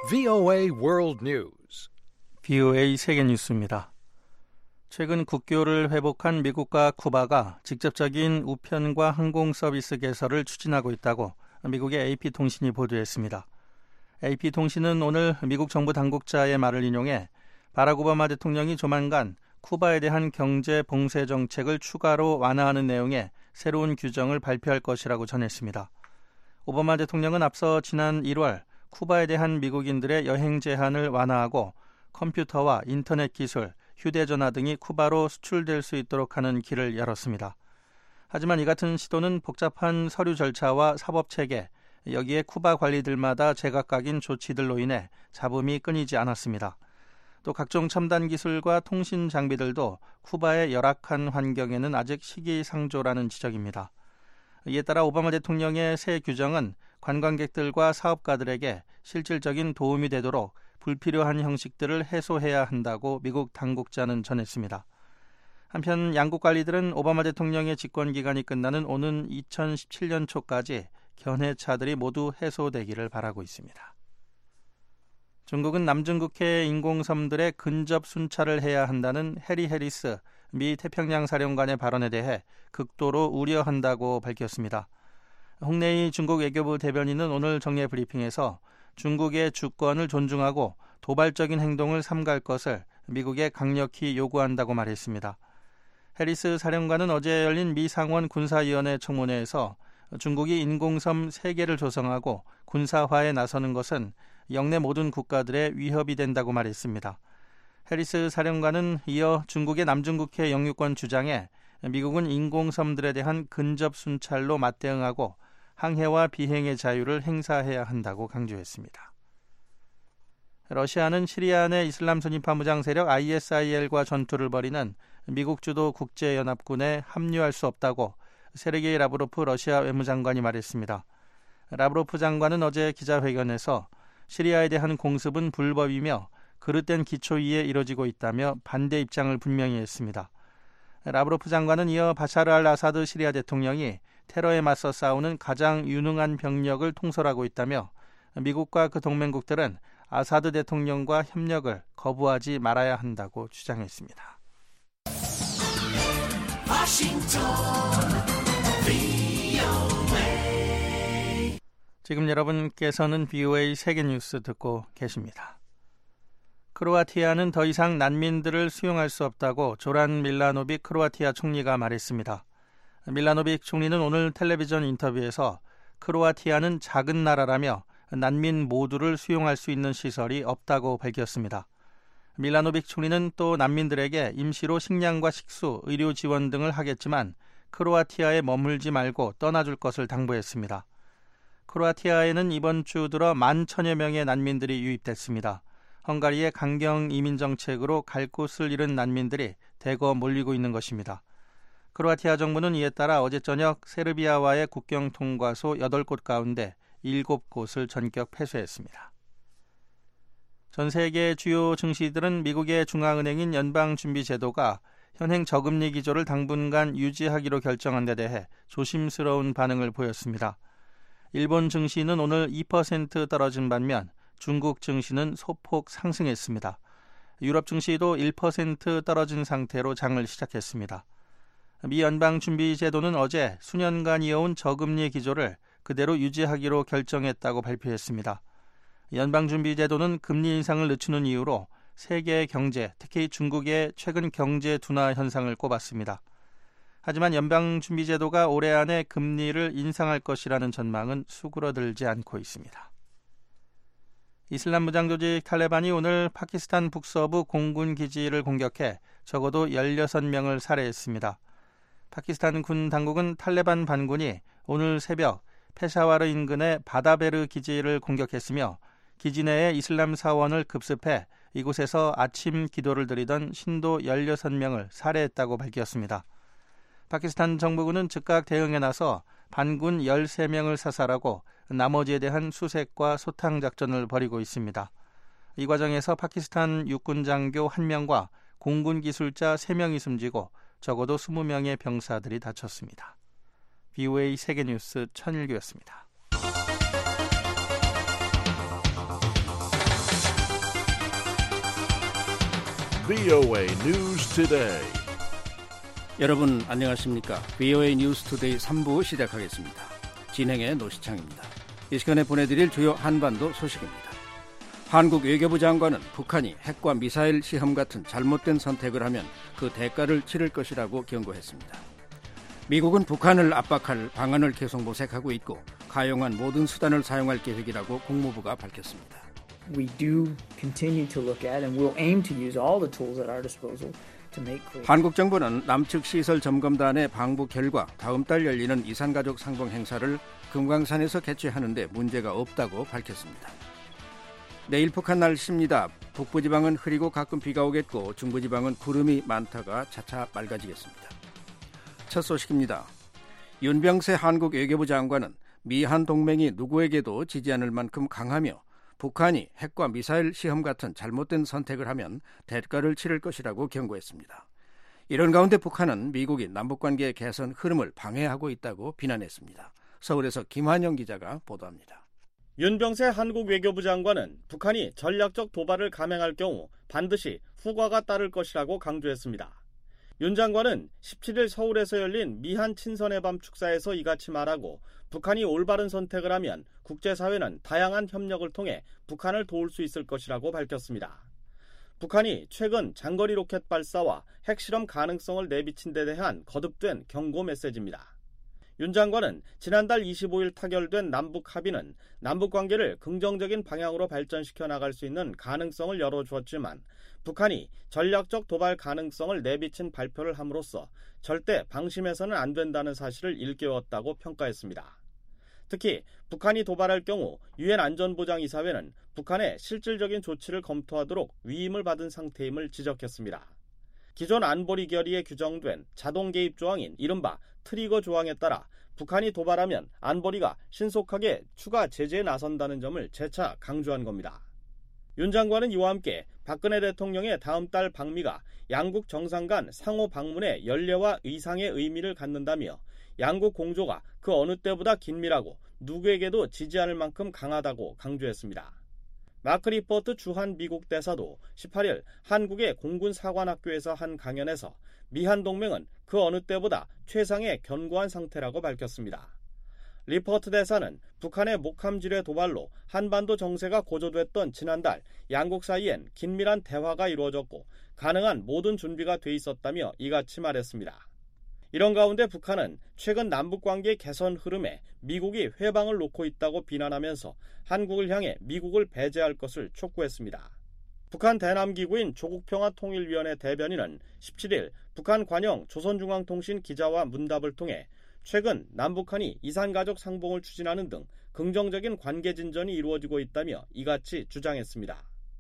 VOA World News. VOA 세계 뉴스입니다. 최근 국교를 회복한 미국과 쿠바가 직접적인 우편과 항공 서비스 개설을 추진하고 있다고 미국의 AP통신이 보도했습니다. AP통신은 오늘 미국 정부 당국자의 말을 인용해 바락 오바마 대통령이 조만간 쿠바에 대한 경제 봉쇄 정책을 추가로 완화하는 내용의 새로운 규정을 발표할 것이라고 전했습니다. 오바마 대통령은 앞서 지난 1월 쿠바에 대한 미국인들의 여행 제한을 완화하고 컴퓨터와 인터넷 기술, 휴대전화 등이 쿠바로 수출될 수 있도록 하는 길을 열었습니다. 하지만 이 같은 시도는 복잡한 서류 절차와 사법체계, 여기에 쿠바 관리들마다 제각각인 조치들로 인해 잡음이 끊이지 않았습니다. 또 각종 첨단 기술과 통신 장비들도 쿠바의 열악한 환경에는 아직 시기상조라는 지적입니다. 이에 따라 오바마 대통령의 새 규정은 관광객들과 사업가들에게 실질적인 도움이 되도록 불필요한 형식들을 해소해야 한다고 미국 당국자는 전했습니다. 한편 양국 관리들은 오바마 대통령의 집권 기간이 끝나는 오는 2017년 초까지 견해차들이 모두 해소되기를 바라고 있습니다. 중국은 남중국해 인공섬들의 근접 순찰을 해야 한다는 해리 해리스 미 태평양 사령관의 발언에 대해 극도로 우려한다고 밝혔습니다. 홍레이 중국 외교부 대변인은 오늘 정례 브리핑에서 중국의 주권을 존중하고 도발적인 행동을 삼갈 것을 미국에 강력히 요구한다고 말했습니다. 해리스 사령관은 어제 열린 미 상원 군사위원회 청문회에서 중국이 인공섬 3개를 조성하고 군사화에 나서는 것은 영내 모든 국가들의 위협이 된다고 말했습니다. 해리스 사령관은 이어 중국의 남중국해 영유권 주장에 미국은 인공섬들에 대한 근접 순찰로 맞대응하고 항해와 비행의 자유를 행사해야 한다고 강조했습니다. 러시아는 시리아 내 이슬람 순위파 무장 세력 ISIL과 전투를 벌이는 미국 주도 국제연합군에 합류할 수 없다고 세르게이 라브로프 러시아 외무장관이 말했습니다. 라브로프 장관은 어제 기자회견에서 시리아에 대한 공습은 불법이며 그릇된 기초 위에 이뤄지고 있다며 반대 입장을 분명히 했습니다. 라브로프 장관은 이어 바샤르 알 아사드 시리아 대통령이 테러에 맞서 싸우는 가장 유능한 병력을 통솔하고 있다며 미국과 그 동맹국들은 아사드 대통령과 협력을 거부하지 말아야 한다고 주장했습니다. 지금 여러분께서는 VOA 세계뉴스 듣고 계십니다. 크로아티아는 더 이상 난민들을 수용할 수 없다고 조란 밀라노빅 크로아티아 총리가 말했습니다. 밀라노빅 총리는 오늘 텔레비전 인터뷰에서 크로아티아는 작은 나라라며 난민 모두를 수용할 수 있는 시설이 없다고 밝혔습니다. 밀라노빅 총리는 또 난민들에게 임시로 식량과 식수, 의료 지원 등을 하겠지만 크로아티아에 머물지 말고 떠나줄 것을 당부했습니다. 크로아티아에는 이번 주 들어 11,000여 명의 난민들이 유입됐습니다. 헝가리의 강경 이민 정책으로 갈 곳을 잃은 난민들이 대거 몰리고 있는 것입니다. 크로아티아 정부는 이에 따라 어제 저녁 세르비아와의 국경 통과소 8곳 가운데 7곳을 전격 폐쇄했습니다. 전 세계 주요 증시들은 미국의 중앙은행인 연방준비제도가 현행 저금리 기조를 당분간 유지하기로 결정한 데 대해 조심스러운 반응을 보였습니다. 일본 증시는 오늘 2% 떨어진 반면 중국 증시는 소폭 상승했습니다. 유럽 증시도 1% 떨어진 상태로 장을 시작했습니다. 미 연방준비제도는 어제 수년간 이어온 저금리 기조를 그대로 유지하기로 결정했다고 발표했습니다. 연방준비제도는 금리 인상을 늦추는 이유로 세계의 경제, 특히 중국의 최근 경제 둔화 현상을 꼽았습니다. 하지만 연방준비제도가 올해 안에 금리를 인상할 것이라는 전망은 수그러들지 않고 있습니다. 이슬람 무장조직 탈레반이 오늘 파키스탄 북서부 공군 기지를 공격해 적어도 16명을 살해했습니다. 파키스탄 군 당국은 탈레반 반군이 오늘 새벽 페샤와르 인근의 바다베르 기지를 공격했으며 기지 내에 이슬람 사원을 급습해 이곳에서 아침 기도를 드리던 신도 16명을 살해했다고 밝혔습니다. 파키스탄 정부군은 즉각 대응에 나서 반군 13명을 사살하고 나머지에 대한 수색과 소탕 작전을 벌이고 있습니다. 이 과정에서 파키스탄 육군 장교 1명과 공군 기술자 3명이 숨지고 적어도 20명의 병사들이 다쳤습니다. VOA 세계뉴스 천일규였습니다. VOA News Today. 여러분 안녕하십니까? VOA News Today 3부 시작하겠습니다. 진행의 노시창입니다. 이 시간에 보내드릴 주요 한반도 소식입니다. 한국 외교부 장관은 북한이 핵과 미사일 시험 같은 잘못된 선택을 하면 그 대가를 치를 것이라고 경고했습니다. 미국은 북한을 압박할 방안을 계속 모색하고 있고 가용한 모든 수단을 사용할 계획이라고 국무부가 밝혔습니다. We do continue to look at and we'll aim to use all the tools at our disposal to make clear. 한국 정부는 남측 시설 점검단의 방북 결과 다음 달 열리는 이산가족 상봉 행사를 금강산에서 개최하는데 문제가 없다고 밝혔습니다. 내일 북한 날씨입니다. 북부지방은 흐리고 가끔 비가 오겠고 중부지방은 구름이 많다가 차차 맑아지겠습니다. 첫 소식입니다. 윤병세 한국 외교부 장관은 미한 동맹이 누구에게도 지지 않을 만큼 강하며 북한이 핵과 미사일 시험 같은 잘못된 선택을 하면 대가를 치를 것이라고 경고했습니다. 이런 가운데 북한은 미국이 남북관계 개선 흐름을 방해하고 있다고 비난했습니다. 서울에서 김환영 기자가 보도합니다. 윤병세 한국 외교부 장관은 북한이 전략적 도발을 감행할 경우 반드시 후과가 따를 것이라고 강조했습니다. 윤 장관은 17일 서울에서 열린 미한 친선의 밤 축사에서 이같이 말하고 북한이 올바른 선택을 하면 국제사회는 다양한 협력을 통해 북한을 도울 수 있을 것이라고 밝혔습니다. 북한이 최근 장거리 로켓 발사와 핵실험 가능성을 내비친 데 대한 거듭된 경고 메시지입니다. 윤 장관은 지난달 25일 타결된 남북 합의는 남북 관계를 긍정적인 방향으로 발전시켜 나갈 수 있는 가능성을 열어주었지만 북한이 전략적 도발 가능성을 내비친 발표를 함으로써 절대 방심해서는 안 된다는 사실을 일깨웠다고 평가했습니다. 특히 북한이 도발할 경우 유엔 안전보장이사회는 북한의 실질적인 조치를 검토하도록 위임을 받은 상태임을 지적했습니다. 기존 안보리 결의에 규정된 자동 개입 조항인 이른바 트리거 조항에 따라 북한이 도발하면 안보리가 신속하게 추가 제재에 나선다는 점을 재차 강조한 겁니다. 윤 장관은 이와 함께 박근혜 대통령의 다음 달 방미가 양국 정상 간 상호 방문의 연례와 의상의 의미를 갖는다며 양국 공조가 그 어느 때보다 긴밀하고 누구에게도 지지 않을 만큼 강하다고 강조했습니다. 마크 리포트 주한 미국 대사도 18일 한국의 공군사관학교에서 한 강연에서 미한 동맹은 그 어느 때보다 최상의 견고한 상태라고 밝혔습니다. 리포트 대사는 북한의 목함지뢰 도발로 한반도 정세가 고조됐던 지난달 양국 사이엔 긴밀한 대화가 이루어졌고 가능한 모든 준비가 돼 있었다며 이같이 말했습니다. 이런 가운데 북한은 최근 남북관계 개선 흐름에 미국이 회방을 놓고 있다고 비난하면서 한국을 향해 미국을 배제할 것을 촉구했습니다. 북한 대남기구인 조국평화통일위원회 대변인은 17일 북한 관영 조선중앙통신 기자와 문답을 통해 최근 남북한이 이산가족 상봉을 추진하는 등 긍정적인 관계 진전이 이루어지고 있다며 이같이 주장했습니다.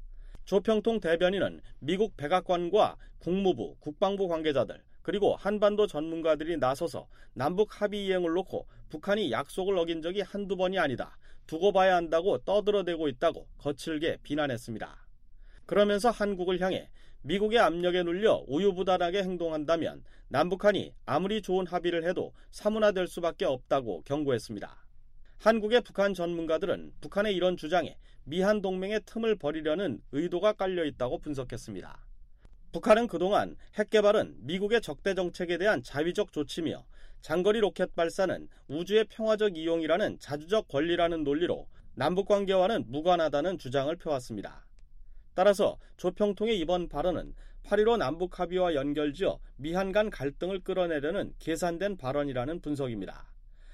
조평통 대변인은 미국 백악관과 국무부, 국방부 관계자들 그리고 한반도 전문가들이 나서서 남북 합의 이행을 놓고 북한이 약속을 어긴 적이 한두 번이 아니다. 두고 봐야 한다고 떠들어대고 있다고 거칠게 비난했습니다. 그러면서 한국을 향해 미국의 압력에 눌려 우유부단하게 행동한다면 남북한이 아무리 좋은 합의를 해도 사문화될 수밖에 없다고 경고했습니다. 한국의 북한 전문가들은 북한의 이런 주장에 미한 동맹의 틈을 버리려는 의도가 깔려있다고 분석했습니다. 북한은 그동안 핵 개발은 미국의 적대 정책에 대한 자위적 조치며 장거리 로켓 발사는 우주의 평화적 이용이라는 자주적 권리라는 논리로 남북관계와는 무관하다는 주장을 펴왔습니다. 따라서 조평통의 이번 발언은 8.15 남북 합의와 연결지어 미한 간 갈등을 끌어내려는 계산된 발언이라는 분석입니다.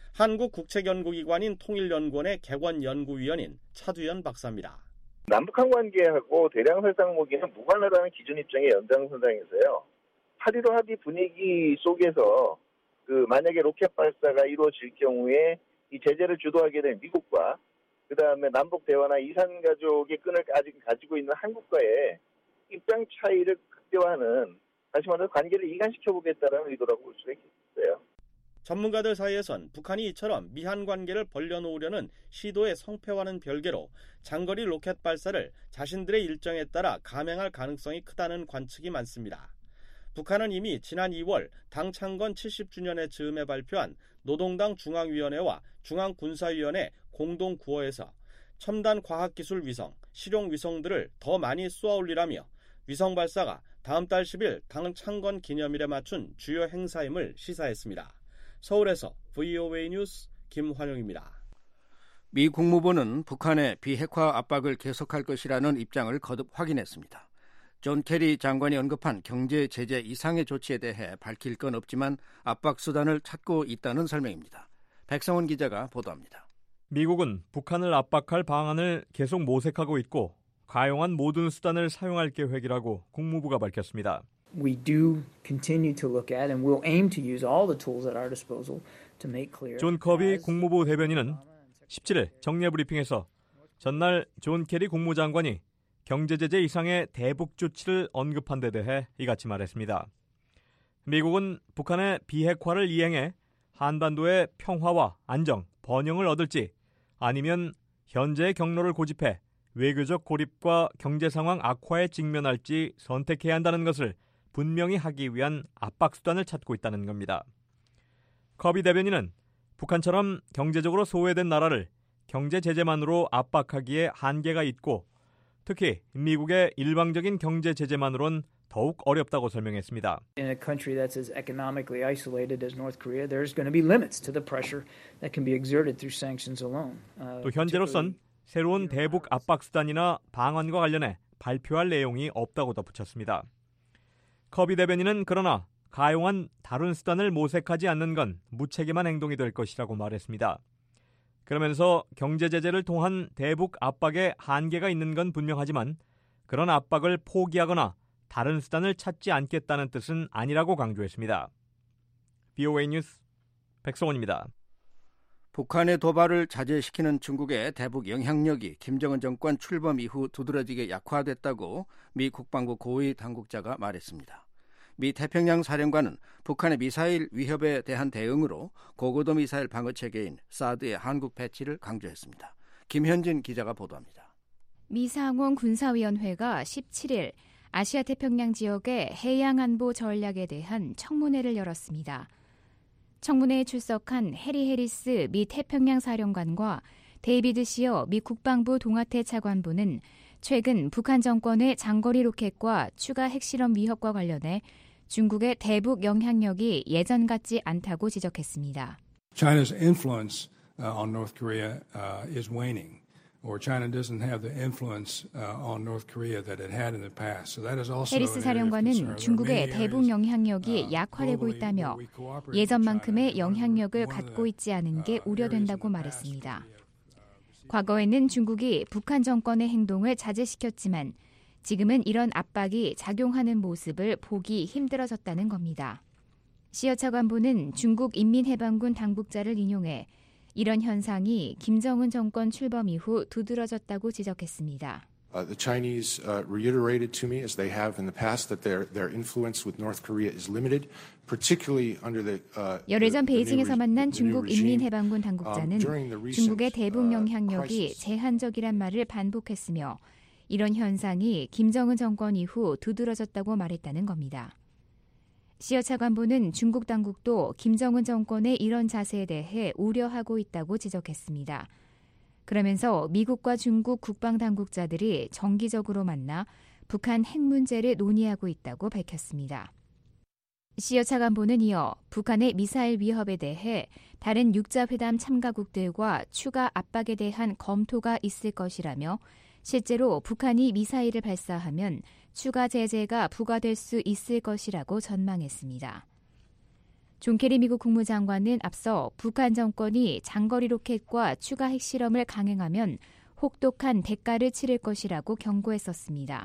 한국국책연구기관인 통일연구원의 객원연구위원인 차두현 박사입니다. 남북한 관계하고 대량살상 무기는 무관하다는 기준 입장의 연장선상에서요. 8.15 합의 분위기 속에서 만약에 로켓 발사가 이루어질 경우에 이 제재를 주도하게 된 미국과 그다음에 남북 대화나 이산 가족의 끈을 아직 가지고 있는 한국과의 입장 차이를 극대화하는 다시 말해서 관계를 이간시켜 보겠다는 의도라고 볼 수가 있어요. 전문가들 사이에선 북한이 이처럼 미한 관계를 벌려놓으려는 시도의 성패와는 별개로 장거리 로켓 발사를 자신들의 일정에 따라 감행할 가능성이 크다는 관측이 많습니다. 북한은 이미 지난 2월 당 창건 70주년의 즈음에 발표한 노동당 중앙위원회와 중앙군사위원회 공동구호에서 첨단 과학기술 위성, 실용 위성들을 더 많이 쏘아올리라며 위성 발사가 다음 달 10일 당 창건 기념일에 맞춘 주요 행사임을 시사했습니다. 서울에서 VOA 뉴스 김환용입니다. 미 국무부는 북한의 비핵화 압박을 계속할 것이라는 입장을 거듭 확인했습니다. 존 케리 장관이 언급한 경제 제재 이상의 조치에 대해 밝힐 건 없지만 압박 수단을 찾고 있다는 설명입니다. 백성원 기자가 보도합니다. 미국은 북한을 압박할 방안을 계속 모색하고 있고 가용한 모든 수단을 사용할 계획이라고 국무부가 밝혔습니다. We do continue to look at and we'll aim to use all the tools at our disposal to make clear. 존 커비 국무부 대변인은 17일 정례 브리핑에서 전날 존 케리 국무장관이 경제 제재 이상의 대북 조치를 언급한 데 대해 이같이 말했습니다. 미국은 북한의 비핵화를 이행해 한반도의 평화와 안정, 번영을 얻을지 아니면 현재의 경로를 고집해 외교적 고립과 경제 상황 악화에 직면할지 선택해야 한다는 것을 분명히 하기 위한 압박 수단을 찾고 있다는 겁니다. 커비 대변인은 북한처럼 경제적으로 소외된 나라를 경제 제재만으로 압박하기에 한계가 있고 특히 미국의 일방적인 경제 제재만으로는 더욱 어렵다고 설명했습니다. In a country that's as economically isolated as North Korea, there's going to be limits to the pressure that can be exerted through sanctions alone. 또 현재로선 새로운 대북 압박 수단이나 방안과 관련해 발표할 내용이 없다고 덧붙였습니다. 커비 대변인은 그러나 가용한 다른 수단을 모색하지 않는 건 무책임한 행동이 될 것이라고 말했습니다. 그러면서 경제 제재를 통한 대북 압박에 한계가 있는 건 분명하지만 그런 압박을 포기하거나 다른 수단을 찾지 않겠다는 뜻은 아니라고 강조했습니다. VOA 뉴스 백성원입니다. 북한의 도발을 자제시키는 중국의 대북 영향력이 김정은 정권 출범 이후 두드러지게 약화됐다고 미 국방부 고위 당국자가 말했습니다. 미 태평양 사령관은 북한의 미사일 위협에 대한 대응으로 고고도 미사일 방어 체계인 사드의 한국 배치를 강조했습니다. 김현진 기자가 보도합니다. 미 상원 군사위원회가 17일 아시아 태평양 지역의 해양안보 전략에 대한 청문회를 열었습니다. 청문회에 출석한 해리 해리스 미 태평양 사령관과 데이비드 시어 미 국방부 동아태 차관보는 최근 북한 정권의 장거리 로켓과 추가 핵실험 위협과 관련해 중국의 대북 영향력이 예전 같지 않다고 지적했습니다. China's influence on North Korea is waning, or China doesn't have the influence on North Korea that it had in the past. So that is also 해리스 사령관은 중국의 대북 영향력이 약화되고 있다며 예전만큼의 영향력을 갖고 있지 않은 게 우려된다고 말했습니다. 과거에는 중국이 북한 정권의 행동을 자제시켰지만 지금은 이런 압박이 작용하는 모습을 보기 힘들어졌다는 겁니다. 시어 차관보는 중국 인민해방군 당국자를 인용해 이런 현상이 김정은 정권 출범 이후 두드러졌다고 지적했습니다. The Chinese reiterated to me, as they have in the past, that their influence with North Korea is limited, particularly under the. 열흘 전 베이징에서 만난 중국 인민해방군 당국자는 중국의 대북 영향력이 제한적이란 말을 반복했으며 이런 현상이 김정은 정권 이후 두드러졌다고 말했다는 겁니다. 시어 차관보는 중국 당국도 김정은 정권의 이런 자세에 대해 우려하고 있다고 지적했습니다. 그러면서 미국과 중국 국방당국자들이 정기적으로 만나 북한 핵 문제를 논의하고 있다고 밝혔습니다. 시어 차관보는 이어 북한의 미사일 위협에 대해 다른 육자회담 참가국들과 추가 압박에 대한 검토가 있을 것이라며 실제로 북한이 미사일을 발사하면 추가 제재가 부과될 수 있을 것이라고 전망했습니다. 존 케리 미국 국무장관은 앞서 북한 정권이 장거리 로켓과 추가 핵실험을 강행하면 혹독한 대가를 치를 것이라고 경고했었습니다.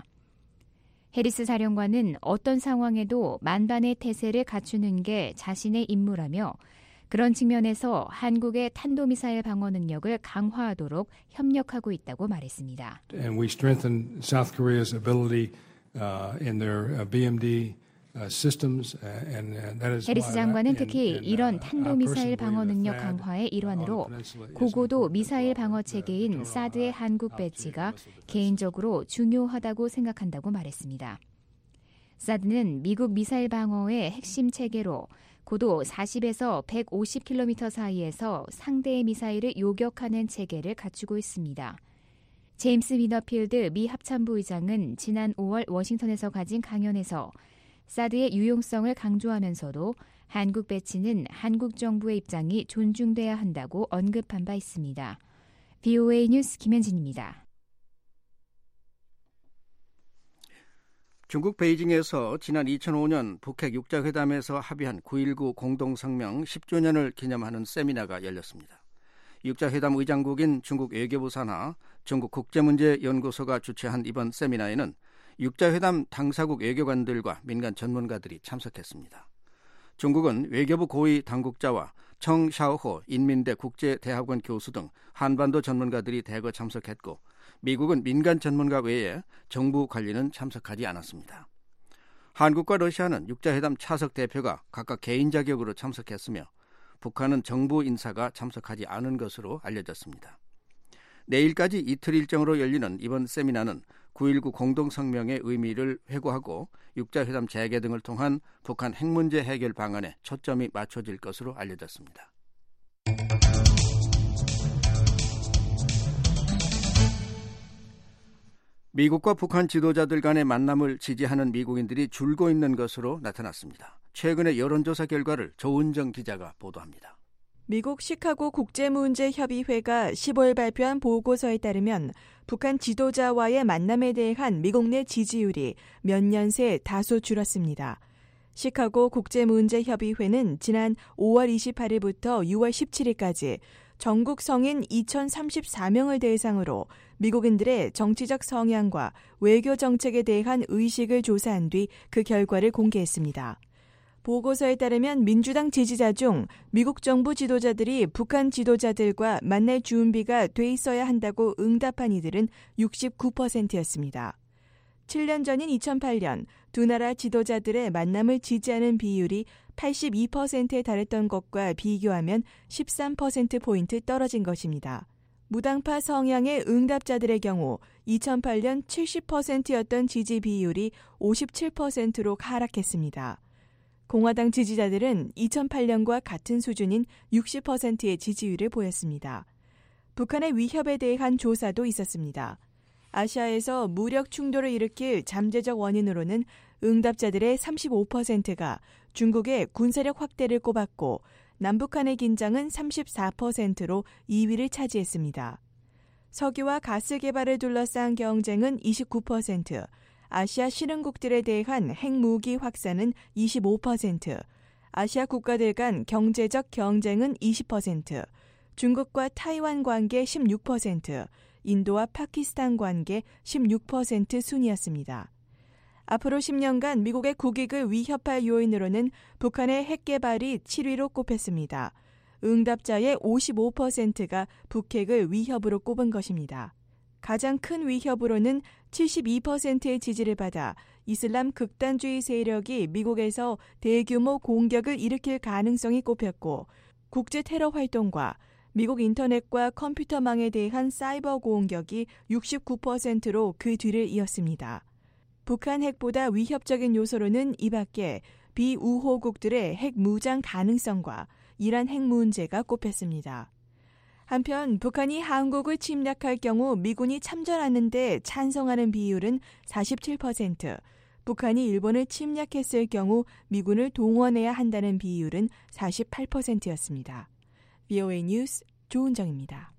해리스 사령관은 어떤 상황에도 만반의 태세를 갖추는 게 자신의 임무라며 그런 측면에서 한국의 탄도미사일 방어 능력을 강화하도록 협력하고 있다고 말했습니다. And we strengthen South Korea's ability in their BMD systems, and that is. 해리스 장관은 특히 이런 탄도미사일 방어 능력 강화의 일환으로 고고도 미사일 방어 체계인 사드의 한국 배치가 개인적으로 중요하다고 생각한다고 말했습니다. 사드는 미국 미사일 방어의 핵심 체계로 고도 40에서 150km 사이에서 상대의 미사일을 요격하는 체계를 갖추고 있습니다. 제임스 위너필드 미 합참부 의장은 지난 5월 워싱턴에서 가진 강연에서 사드의 유용성을 강조하면서도 한국 배치는 한국 정부의 입장이 존중돼야 한다고 언급한 바 있습니다. VOA 뉴스 김현진입니다. 중국 베이징에서 지난 2005년 북핵 6자회담에서 합의한 9.19 공동성명 10주년을 기념하는 세미나가 열렸습니다. 6자회담 의장국인 중국 외교부 산하 중국 국제문제연구소가 주최한 이번 세미나에는 6자회담 당사국 외교관들과 민간 전문가들이 참석했습니다. 중국은 외교부 고위 당국자와 청 샤오호 인민대 국제대학원 교수 등 한반도 전문가들이 대거 참석했고 미국은 민간 전문가 외에 정부 관리는 참석하지 않았습니다. 한국과 러시아는 6자회담 차석 대표가 각각 개인 자격으로 참석했으며 북한은 정부 인사가 참석하지 않은 것으로 알려졌습니다. 내일까지 이틀 일정으로 열리는 이번 세미나는 9.19 공동성명의 의미를 회고하고 6자회담 재개 등을 통한 북한 핵 문제 해결 방안에 초점이 맞춰질 것으로 알려졌습니다. 미국과 북한 지도자들 간의 만남을 지지하는 미국인들이 줄고 있는 것으로 나타났습니다. 최근의 여론조사 결과를 조은정 기자가 보도합니다. 미국 시카고 국제문제협의회가 15일 발표한 보고서에 따르면 북한 지도자와의 만남에 대한 미국 내 지지율이 몇 년 새 다소 줄었습니다. 시카고 국제문제협의회는 지난 5월 28일부터 6월 17일까지 전국 성인 2,034명을 대상으로 미국인들의 정치적 성향과 외교 정책에 대한 의식을 조사한 뒤 그 결과를 공개했습니다. 보고서에 따르면 민주당 지지자 중 미국 정부 지도자들이 북한 지도자들과 만날 준비가 돼 있어야 한다고 응답한 이들은 69%였습니다. 7년 전인 2008년 두 나라 지도자들의 만남을 지지하는 비율이 82%에 달했던 것과 비교하면 13%포인트 떨어진 것입니다. 무당파 성향의 응답자들의 경우 2008년 70%였던 지지 비율이 57%로 하락했습니다. 공화당 지지자들은 2008년과 같은 수준인 60%의 지지율을 보였습니다. 북한의 위협에 대한 조사도 있었습니다. 아시아에서 무력 충돌을 일으킬 잠재적 원인으로는 응답자들의 35%가 중국의 군사력 확대를 꼽았고 남북한의 긴장은 34%로 2위를 차지했습니다. 석유와 가스 개발을 둘러싼 경쟁은 29%, 아시아 실흥국들에 대한 핵무기 확산은 25%, 아시아 국가들 간 경제적 경쟁은 20%, 중국과 타이완 관계 16%, 인도와 파키스탄 관계 16% 순이었습니다. 앞으로 10년간 미국의 국익을 위협할 요인으로는 북한의 핵 개발이 7위로 꼽혔습니다. 응답자의 55%가 북핵을 위협으로 꼽은 것입니다. 가장 큰 위협으로는 72%의 지지를 받아 이슬람 극단주의 세력이 미국에서 대규모 공격을 일으킬 가능성이 꼽혔고 국제 테러 활동과 미국 인터넷과 컴퓨터망에 대한 사이버 공격이 69%로 그 뒤를 이었습니다. 북한 핵보다 위협적인 요소로는 이 밖에 비우호국들의 핵 무장 가능성과 이란 핵 문제가 꼽혔습니다. 한편 북한이 한국을 침략할 경우 미군이 참전하는 데 찬성하는 비율은 47%, 북한이 일본을 침략했을 경우 미군을 동원해야 한다는 비율은 48%였습니다. VOA 뉴스 조은정입니다.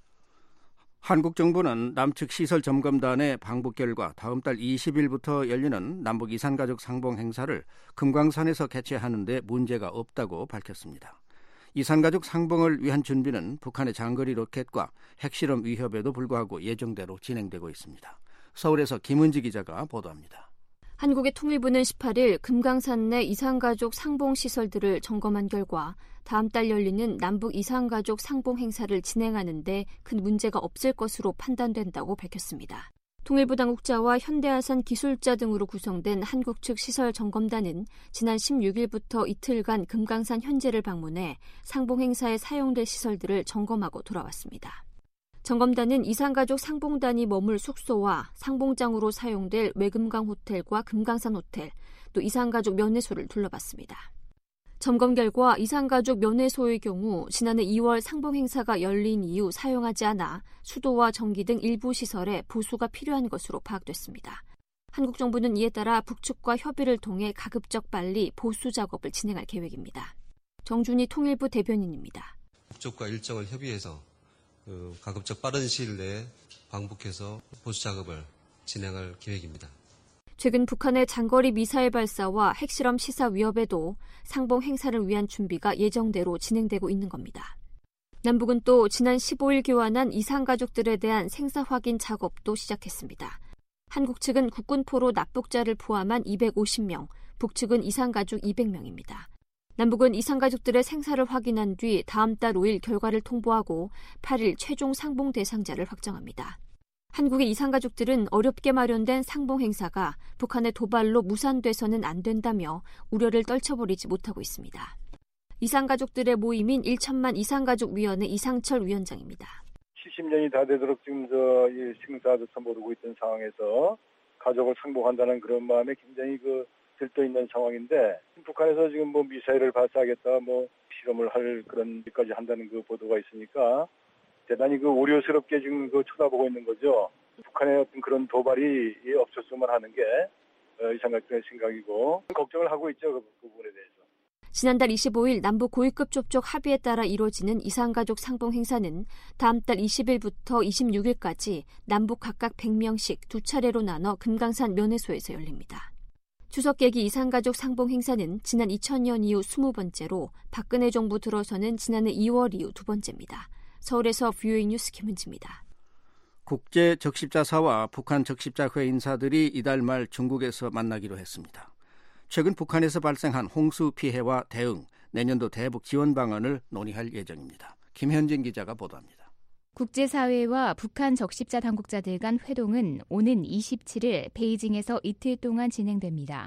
한국 정부는 남측 시설 점검단의 방북 결과 다음 달 20일부터 열리는 남북 이산가족 상봉 행사를 금강산에서 개최하는 데 문제가 없다고 밝혔습니다. 이산가족 상봉을 위한 준비는 북한의 장거리 로켓과 핵실험 위협에도 불구하고 예정대로 진행되고 있습니다. 서울에서 김은지 기자가 보도합니다. 한국의 통일부는 18일 금강산 내 이산가족 상봉 시설들을 점검한 결과 다음 달 열리는 남북 이산가족 상봉 행사를 진행하는 데 큰 문제가 없을 것으로 판단된다고 밝혔습니다. 통일부 당국자와 현대아산 기술자 등으로 구성된 한국 측 시설 점검단은 지난 16일부터 이틀간 금강산 현재를 방문해 상봉 행사에 사용될 시설들을 점검하고 돌아왔습니다. 점검단은 이산가족 상봉단이 머물 숙소와 상봉장으로 사용될 외금강 호텔과 금강산 호텔, 또 이산가족 면회소를 둘러봤습니다. 점검 결과 이산가족 면회소의 경우 지난해 2월 상봉 행사가 열린 이후 사용하지 않아 수도와 전기 등 일부 시설에 보수가 필요한 것으로 파악됐습니다. 한국 정부는 이에 따라 북측과 협의를 통해 가급적 빨리 보수 작업을 진행할 계획입니다. 정준희 통일부 대변인입니다. 북쪽과 일정을 협의해서 가급적 빠른 시일 내에 방북해서 보수 작업을 진행할 계획입니다. 최근 북한의 장거리 미사일 발사와 핵실험 시사 위협에도 상봉 행사를 위한 준비가 예정대로 진행되고 있는 겁니다. 남북은 또 지난 15일 교환한 이산가족들에 대한 생사 확인 작업도 시작했습니다. 한국 측은 국군포로 납북자를 포함한 250명, 북측은 이산가족 200명입니다. 남북은 이산가족들의 생사를 확인한 뒤 다음 달 5일 결과를 통보하고 8일 최종 상봉 대상자를 확정합니다. 한국의 이산가족들은 어렵게 마련된 상봉 행사가 북한의 도발로 무산돼서는 안 된다며 우려를 떨쳐버리지 못하고 있습니다. 이산가족들의 모임인 1천만 이산가족위원회 이상철 위원장입니다. 70년이 다 되도록 지금 이 생사조차 모르고 있던 상황에서 가족을 상봉한다는 그런 마음에 굉장히 들떠 있는 상황인데 북한에서 지금 미사일을 발사하겠다 실험을 할 그런 일까지 한다는 보도가 있으니까 대단히 우려스럽게 지금 쳐다보고 있는 거죠. 북한의 어떤 그런 도발이 없었으면 하는 게 이산가족의 생각이고 걱정을 하고 있죠. 그 부분에 대해서. 지난달 25일 남북 고위급 접촉 합의에 따라 이루어지는 이산가족 상봉 행사는 다음 달 20일부터 26일까지 남북 각각 100명씩 두 차례로 나눠 금강산 면회소에서 열립니다. 추석 계기 이산가족 상봉 행사는 지난 2000년 이후 20번째로 박근혜 정부 들어서는 지난해 2월 이후 두 번째입니다. 서울에서 VOA 뉴스 김은지입니다. 국제 적십자사와 북한 적십자회 인사들이 이달 말 중국에서 만나기로 했습니다. 최근 북한에서 발생한 홍수 피해와 대응, 내년도 대북 지원 방안을 논의할 예정입니다. 김현진 기자가 보도합니다. 국제사회와 북한 적십자 당국자들 간 회동은 오는 27일 베이징에서 이틀 동안 진행됩니다.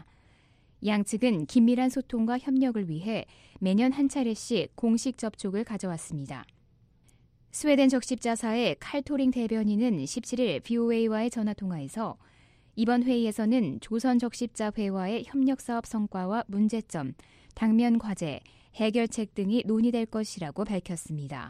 양측은 긴밀한 소통과 협력을 위해 매년 한 차례씩 공식 접촉을 가져왔습니다. 스웨덴 적십자사의 칼토링 대변인은 17일 VOA와의 전화통화에서 이번 회의에서는 조선 적십자회와의 협력사업 성과와 문제점, 당면 과제, 해결책 등이 논의될 것이라고 밝혔습니다.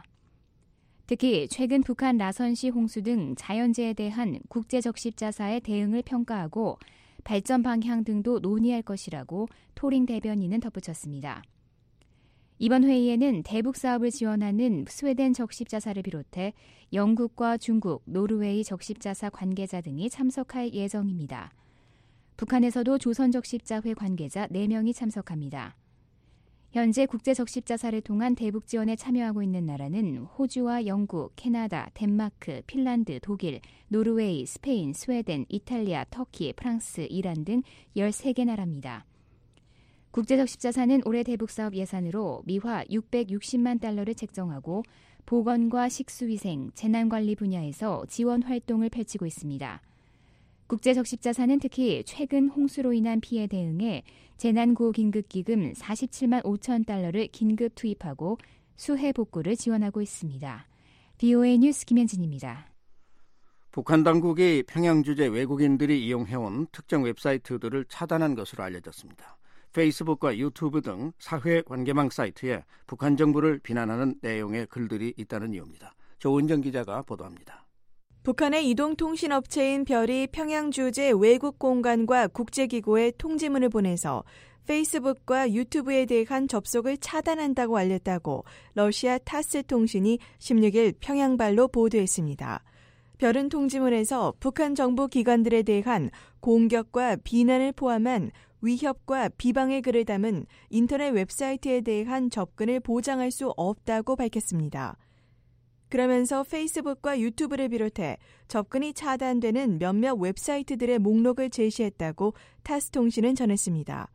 특히 최근 북한 라선시 홍수 등 자연재해에 대한 국제적십자사의 대응을 평가하고 발전 방향 등도 논의할 것이라고 토링 대변인은 덧붙였습니다. 이번 회의에는 대북 사업을 지원하는 스웨덴 적십자사를 비롯해 영국과 중국, 노르웨이 적십자사 관계자 등이 참석할 예정입니다. 북한에서도 조선 적십자회 관계자 4명이 참석합니다. 현재 국제 적십자사를 통한 대북 지원에 참여하고 있는 나라는 호주와 영국, 캐나다, 덴마크, 핀란드, 독일, 노르웨이, 스페인, 스웨덴, 이탈리아, 터키, 프랑스, 이란 등 13개 나라입니다. 국제적십자사는 올해 대북사업 예산으로 미화 660만 달러를 책정하고 보건과 식수위생, 재난관리 분야에서 지원 활동을 펼치고 있습니다. 국제적십자사는 특히 최근 홍수로 인한 피해 대응에 재난구호긴급기금 47만 5천 달러를 긴급 투입하고 수해 복구를 지원하고 있습니다. VOA 뉴스 김현진입니다. 북한 당국이 평양 주재 외국인들이 이용해온 특정 웹사이트들을 차단한 것으로 알려졌습니다. 페이스북과 유튜브 등 사회관계망 사이트에 북한 정부를 비난하는 내용의 글들이 있다는 이유입니다. 조은정 기자가 보도합니다. 북한의 이동통신업체인 별이 평양 주재 외국 공간과 국제기구에 통지문을 보내서 페이스북과 유튜브에 대한 접속을 차단한다고 알렸다고 러시아 타스 통신이 16일 평양발로 보도했습니다. 별은 통지문에서 북한 정부 기관들에 대한 공격과 비난을 포함한 위협과 비방의 글을 담은 인터넷 웹사이트에 대한 접근을 보장할 수 없다고 밝혔습니다. 그러면서 페이스북과 유튜브를 비롯해 접근이 차단되는 몇몇 웹사이트들의 목록을 제시했다고 타스통신은 전했습니다.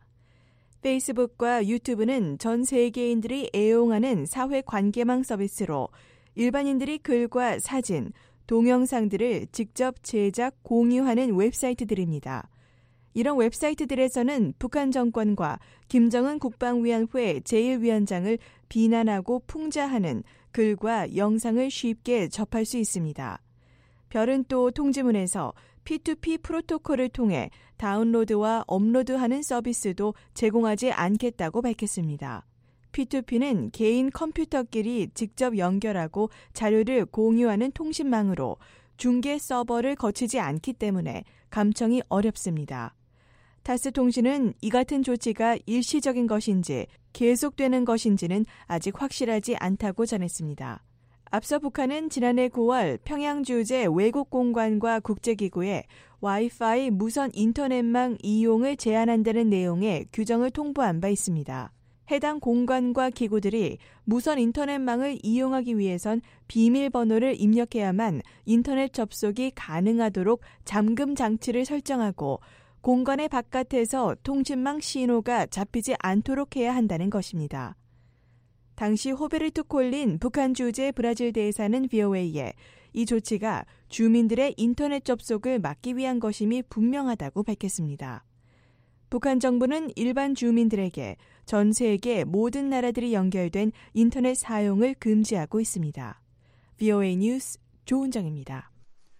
페이스북과 유튜브는 전 세계인들이 애용하는 사회관계망 서비스로 일반인들이 글과 사진, 동영상들을 직접 제작, 공유하는 웹사이트들입니다. 이런 웹사이트들에서는 북한 정권과 김정은 국방위원회 제1위원장을 비난하고 풍자하는 글과 영상을 쉽게 접할 수 있습니다. 별은 또 통지문에서 P2P 프로토콜을 통해 다운로드와 업로드하는 서비스도 제공하지 않겠다고 밝혔습니다. P2P는 개인 컴퓨터끼리 직접 연결하고 자료를 공유하는 통신망으로 중개 서버를 거치지 않기 때문에 감청이 어렵습니다. 타스통신은 이 같은 조치가 일시적인 것인지 계속되는 것인지는 아직 확실하지 않다고 전했습니다. 앞서 북한은 지난해 9월 평양 주재 외국 공관과 국제기구에 와이파이 무선 인터넷망 이용을 제한한다는 내용의 규정을 통보한 바 있습니다. 해당 공관과 기구들이 무선 인터넷망을 이용하기 위해선 비밀번호를 입력해야만 인터넷 접속이 가능하도록 잠금 장치를 설정하고 공간의 바깥에서 통신망 신호가 잡히지 않도록 해야 한다는 것입니다. 당시 호베르투 콜린 북한 주재 브라질 대사는 VOA에 이 조치가 주민들의 인터넷 접속을 막기 위한 것임이 분명하다고 밝혔습니다. 북한 정부는 일반 주민들에게 전 세계 모든 나라들이 연결된 인터넷 사용을 금지하고 있습니다. VOA 뉴스 조은정입니다.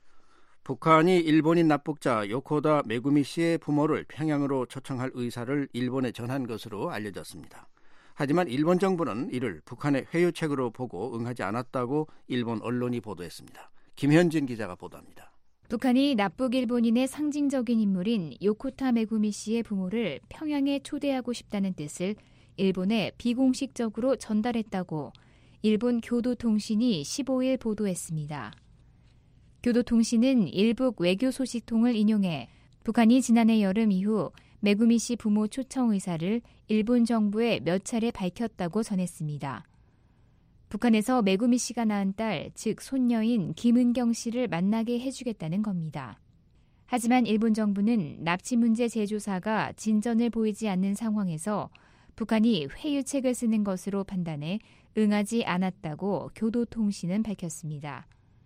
북한이 일본인 납북자 요코다 메구미 씨의 부모를 평양으로 초청할 의사를 일본에 전한 것으로 알려졌습니다. 하지만 일본 정부는 이를 북한의 회유책으로 보고 응하지 않았다고 일본 언론이 보도했습니다. 김현진 기자가 보도합니다. 북한이 납북 일본인의 상징적인 인물인 요코타 메구미 씨의 부모를 평양에 초대하고 싶다는 뜻을 일본에 비공식적으로 전달했다고 일본 교도통신이 15일 보도했습니다. 교도통신은 일북 외교소식통을 인용해 북한이 지난해 여름 이후 메구미 씨 부모 초청 의사를 일본 정부에 몇 차례 밝혔다고 전했습니다. 북한에서 메구미 씨가 낳은 딸, 즉 손녀인 김은경 씨를 만나게 해주겠다는 겁니다. 하지만 일본 정부는 납치 문제 재조사가 진전을 보이지 않는 상황에서 북한이 회유책을 쓰는 것으로 판단해 응하지 않았다고 교도통신은 밝혔습니다.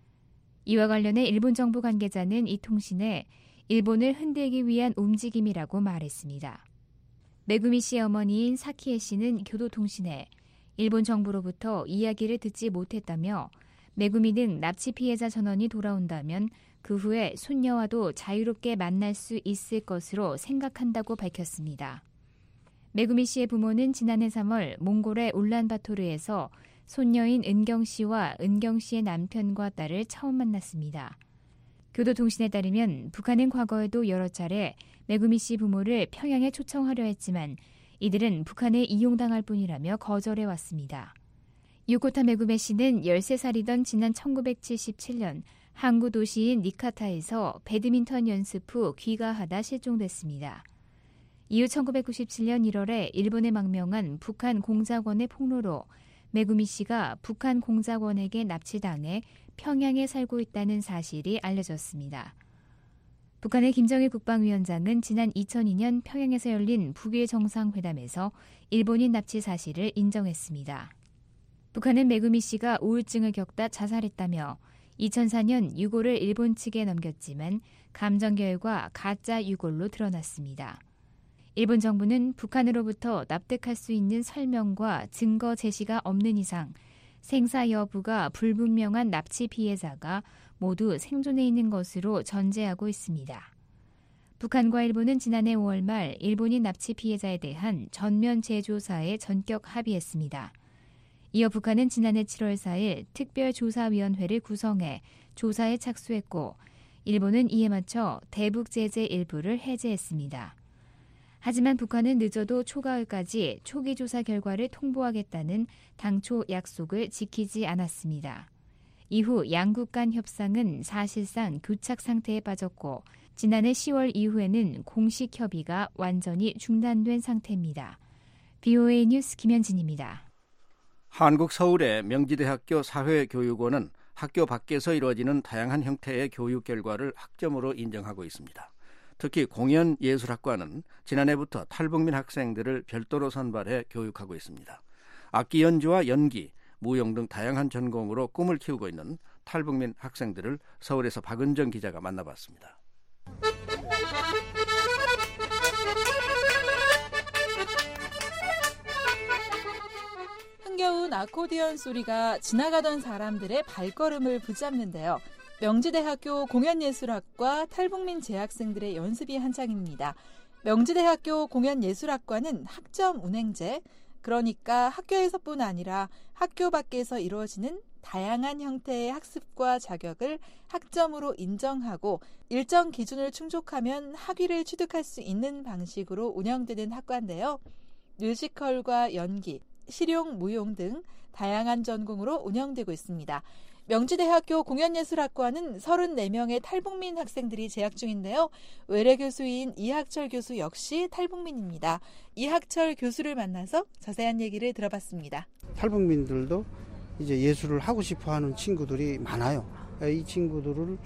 이와 관련해 일본 정부 관계자는 이 통신에 일본을 흔들기 위한 움직임이라고 말했습니다. 메구미 씨의 어머니인 사키에 씨는 교도통신에 일본 정부로부터 이야기를 듣지 못했다며 메구미 등 납치 피해자 전원이 돌아온다면 그 후에 손녀와도 자유롭게 만날 수 있을 것으로 생각한다고 밝혔습니다. 메구미 씨의 부모는 지난해 3월 몽골의 울란바토르에서 손녀인 은경 씨와 은경 씨의 남편과 딸을 처음 만났습니다. 교도통신에 따르면 북한은 과거에도 여러 차례 메구미 씨 부모를 평양에 초청하려 했지만 이들은 북한에 이용당할 뿐이라며 거절해왔습니다. 요코타 메구미 씨는 13살이던 지난 1977년 항구 도시인 니카타에서 배드민턴 연습 후 귀가하다 실종됐습니다. 이후 1997년 1월에 일본에 망명한 북한 공작원의 폭로로 메구미 씨가 북한 공작원에게 납치당해 평양에 살고 있다는 사실이 알려졌습니다. 북한의 김정일 국방위원장은 지난 2002년 평양에서 열린 북일 정상회담에서 일본인 납치 사실을 인정했습니다. 북한은 메구미 씨가 우울증을 겪다 자살했다며 2004년 유골을 일본 측에 넘겼지만 감정 결과 가짜 유골로 드러났습니다. 일본 정부는 북한으로부터 납득할 수 있는 설명과 증거 제시가 없는 이상 생사 여부가 불분명한 납치 피해자가 모두 생존해 있는 것으로 전제하고 있습니다. 북한과 일본은 지난해 5월 말 일본인 납치 피해자에 대한 전면 재조사에 전격 합의했습니다. 이어 북한은 지난해 7월 4일 특별조사위원회를 구성해 조사에 착수했고 일본은 이에 맞춰 대북 제재 일부를 해제했습니다. 하지만 북한은 늦어도 초가을까지 초기 조사 결과를 통보하겠다는 당초 약속을 지키지 않았습니다. 이후 양국 간 협상은 사실상 교착 상태에 빠졌고 지난해 10월 이후에는 공식 협의가 완전히 중단된 상태입니다. VOA 뉴스 김현진입니다. 한국 서울의 명지대학교 사회교육원은 학교 밖에서 이루어지는 다양한 형태의 교육 결과를 학점으로 인정하고 있습니다. 특히 공연예술학과는 지난해부터 탈북민 학생들을 별도로 선발해 교육하고 있습니다. 악기 연주와 연기, 무용 등 다양한 전공으로 꿈을 키우고 있는 탈북민 학생들을 서울에서 박은정 기자가 만나봤습니다. 흥겨운 아코디언 소리가 지나가던 사람들의 발걸음을 붙잡는데요. 명지대학교 공연예술학과 탈북민 재학생들의 연습이 한창입니다. 명지대학교 공연예술학과는 학점 운행제, 그러니까 학교에서뿐 아니라 학교 밖에서 이루어지는 다양한 형태의 학습과 자격을 학점으로 인정하고 일정 기준을 충족하면 학위를 취득할 수 있는 방식으로 운영되는 학과인데요. 뮤지컬과 연기, 실용, 무용 등 다양한 전공으로 운영되고 있습니다. 명지대학교 공연예술학과는 34명의 탈북민 학생들이 재학 중인데요. 외래 교수인 이학철 교수 역시 탈북민입니다. 이학철 교수를 만나서 자세한 얘기를 들어봤습니다. 탈북민들도 이제 예술을 하고 싶어하는 친구들이 많아요. 이 친구들을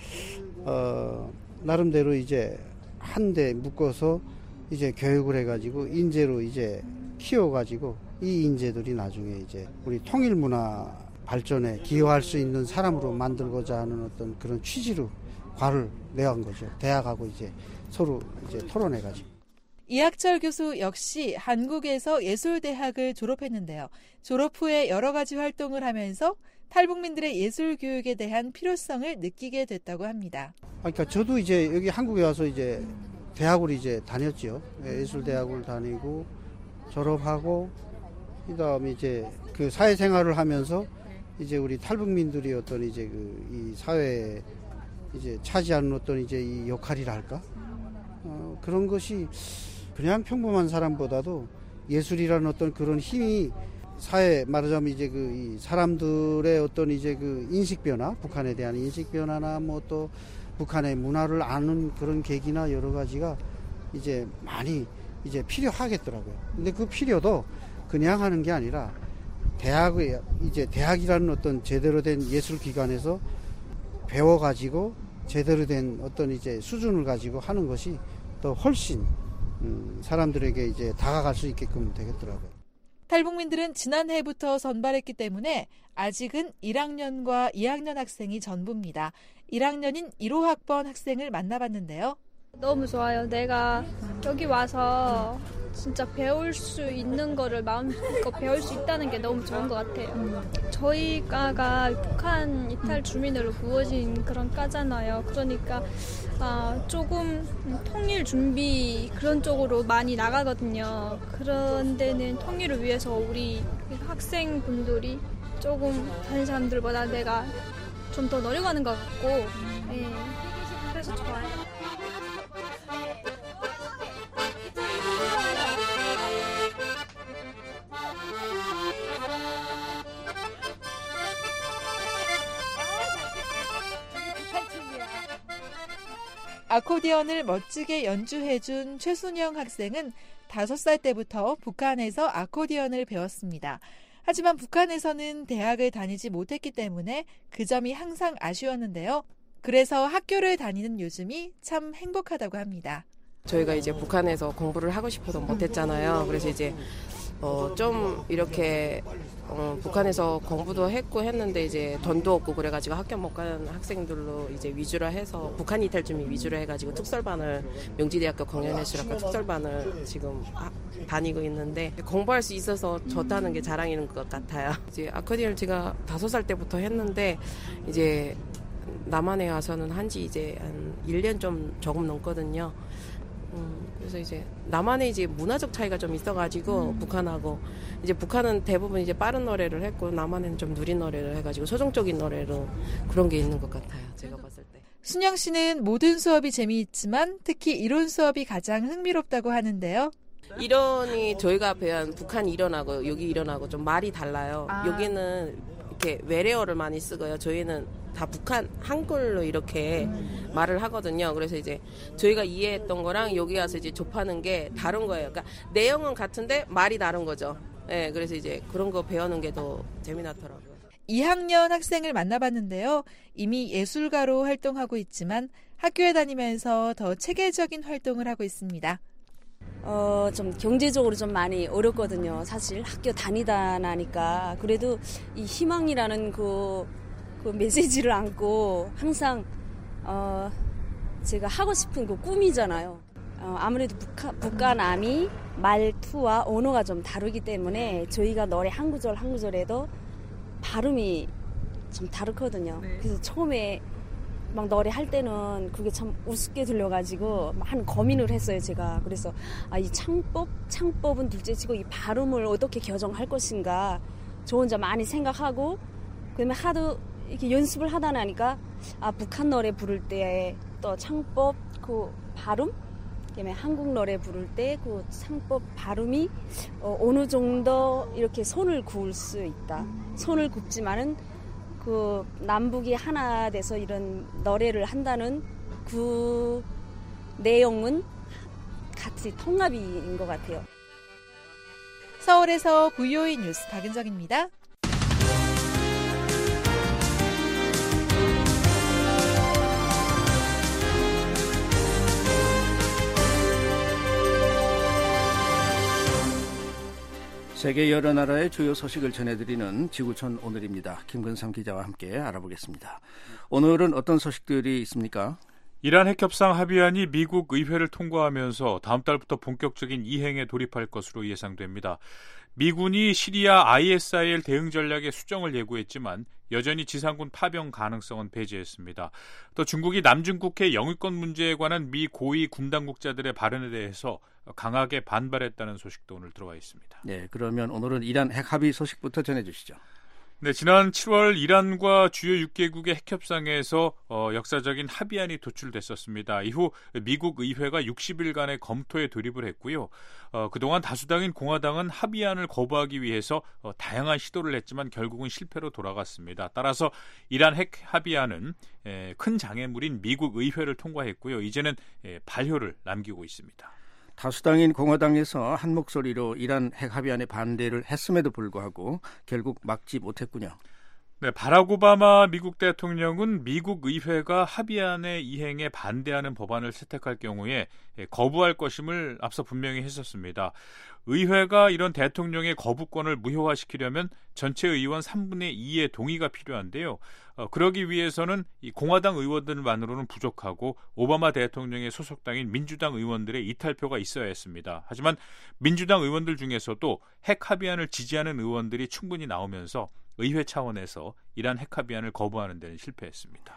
나름대로 이제 한데 묶어서 이제 교육을 해가지고 인재로 이제 키워가지고 이 인재들이 나중에 이제 우리 통일 문화 발전에 기여할 수 있는 사람으로 만들고자 하는 어떤 그런 취지로 과를 내한 거죠. 대학하고 이제 서로 이제 토론해가지고. 이학철 교수 역시 한국에서 예술대학을 졸업했는데요. 졸업 후에 여러 가지 활동을 하면서 탈북민들의 예술 교육에 대한 필요성을 느끼게 됐다고 합니다. 그러니까 저도 이제 여기 한국에 와서 이제 대학을 이제 다녔죠. 예술대학을 다니고 졸업하고 그다음에 이제 그 사회생활을 하면서 이제 우리 탈북민들이 어떤 이제 이 사회에 이제 차지하는 어떤 이제 이 역할이라 할까? 그런 것이 그냥 평범한 사람보다도 예술이라는 어떤 그런 힘이 사회 말하자면 이제 이 사람들의 어떤 이제 인식 변화, 북한에 대한 인식 변화나 뭐 또 북한의 문화를 아는 그런 계기나 여러 가지가 이제 많이 이제 필요하겠더라고요. 근데 그 필요도 그냥 하는 게 아니라 대학이라는 어떤 제대로 된 예술 기관에서 배워가지고 제대로 된 어떤 이제 수준을 가지고 하는 것이 더 훨씬 사람들에게 이제 다가갈 수 있게끔 되겠더라고요. 탈북민들은 지난해부터 선발했기 때문에 아직은 1학년과 2학년 학생이 전부입니다. 1학년인 1호 학번 학생을 만나봤는데요. 너무 좋아요. 내가 여기 와서 진짜 배울 수 있는 거를 마음껏 배울 수 있다는 게 너무 좋은 것 같아요. 저희 과가 북한 이탈 주민으로 부어진 그런 과잖아요. 그러니까 조금 통일 준비 그런 쪽으로 많이 나가거든요. 그런 데는 통일을 위해서 우리 학생분들이 조금 다른 사람들보다 내가 좀 더 노력하는 것 같고 네, 그래서 좋아요. 아코디언을 멋지게 연주해준 최순영 학생은 5살 때부터 북한에서 아코디언을 배웠습니다. 하지만 북한에서는 대학을 다니지 못했기 때문에 그 점이 항상 아쉬웠는데요. 그래서 학교를 다니는 요즘이 참 행복하다고 합니다. 저희가 이제 북한에서 공부를 하고 싶어도 못했잖아요. 그래서 이제 좀 이렇게 북한에서 공부도 했고 했는데 이제 돈도 없고 그래가지고 학교 못 가는 학생들로 이제 위주로 해서 북한 이탈 주민 위주로 해가지고 특설반을 명지대학교 공연예술학과 특설반을 지금 다니고 있는데 공부할 수 있어서 좋다는 게 자랑인 것 같아요. 이제 아코디언을 제가 5살 때부터 했는데 이제 남한에 와서는 한지 이제 한 1년 좀 조금 넘거든요. 그래서 이제 남한에 이제 문화적 차이가 좀 있어가지고 북한하고 이제 북한은 대부분 이제 빠른 노래를 했고 남한은 좀 느린 노래를 해가지고 서정적인 노래로 그런 게 있는 것 같아요. 제가 봤을 때. 순영 씨는 모든 수업이 재미있지만 특히 이론 수업이 가장 흥미롭다고 하는데요. 이론이 저희가 배운 북한 이론하고 여기 이론하고 좀 말이 달라요. 여기는 이렇게 외래어를 많이 쓰고요. 저희는 다 북한 한글로 이렇게 말을 하거든요. 그래서 이제 저희가 이해했던 거랑 여기 와서 이제 접하는 게 다른 거예요. 그러니까 내용은 같은데 말이 다른 거죠. 네, 그래서 이제 그런 거 배우는 게 더 재미나더라고요. 2학년 학생을 만나봤는데요. 이미 예술가로 활동하고 있지만 학교에 다니면서 더 체계적인 활동을 하고 있습니다. 좀 경제적으로 좀 많이 어렵거든요. 사실 학교 다니다 나니까. 그래도 이 희망이라는 그 메시지를 안고 항상 제가 하고 싶은 그 꿈이잖아요. 아무래도 북한남이 말투와 언어가 좀 다르기 때문에 저희가 노래 한 구절 한 구절에도 발음이 좀 다르거든요. 그래서 처음에 막 노래할 때는 그게 참 우습게 들려가지고 많은 고민을 했어요, 제가. 그래서 이 창법은 둘째치고 이 발음을 어떻게 교정할 것인가 저 혼자 많이 생각하고 그다음에 하도 이렇게 연습을 하다 나니까 북한 노래 부를 때 또 창법 그 발음 그다음에 한국 노래 부를 때 그 창법 발음이 어느 정도 이렇게 손을 그을 수 있다. 손을 굽지만은 그 남북이 하나 돼서 이런 노래를 한다는 그 내용은 같이 통합인 것 같아요. 서울에서 VOA 뉴스 박은정입니다. 세계 여러 나라의 주요 소식을 전해드리는 지구촌 오늘입니다. 김근삼 기자와 함께 알아보겠습니다. 오늘은 어떤 소식들이 있습니까? 이란 핵협상 합의안이 미국 의회를 통과하면서 다음 달부터 본격적인 이행에 돌입할 것으로 예상됩니다. 미군이 시리아 ISIL 대응 전략의 수정을 예고했지만 여전히 지상군 파병 가능성은 배제했습니다. 또 중국이 남중국해 영유권 문제에 관한 미 고위 군 당국자들의 발언에 대해서 강하게 반발했다는 소식도 오늘 들어와 있습니다. 네, 그러면 오늘은 이란 핵 합의 소식부터 전해주시죠. 네, 지난 7월 이란과 주요 6개국의 핵협상에서 역사적인 합의안이 도출됐었습니다. 이후 미국 의회가 60일간의 검토에 돌입을 했고요. 그동안 다수당인 공화당은 합의안을 거부하기 위해서 다양한 시도를 했지만 결국은 실패로 돌아갔습니다. 따라서 이란 핵 합의안은 큰 장애물인 미국 의회를 통과했고요. 이제는 발효를 남기고 있습니다. 다수당인 공화당에서 한 목소리로 이란 핵 합의안에 반대를 했음에도 불구하고 결국 막지 못했군요. 네, 바락 오바마 미국 대통령은 미국 의회가 합의안의 이행에 반대하는 법안을 채택할 경우에 거부할 것임을 앞서 분명히 했었습니다. 의회가 이런 대통령의 거부권을 무효화시키려면 전체 의원 3분의 2의 동의가 필요한데요. 그러기 위해서는 이 공화당 의원들만으로는 부족하고 오바마 대통령의 소속당인 민주당 의원들의 이탈표가 있어야 했습니다. 하지만 민주당 의원들 중에서도 핵 합의안을 지지하는 의원들이 충분히 나오면서 의회 차원에서 이란 핵 합의안을 거부하는 데는 실패했습니다.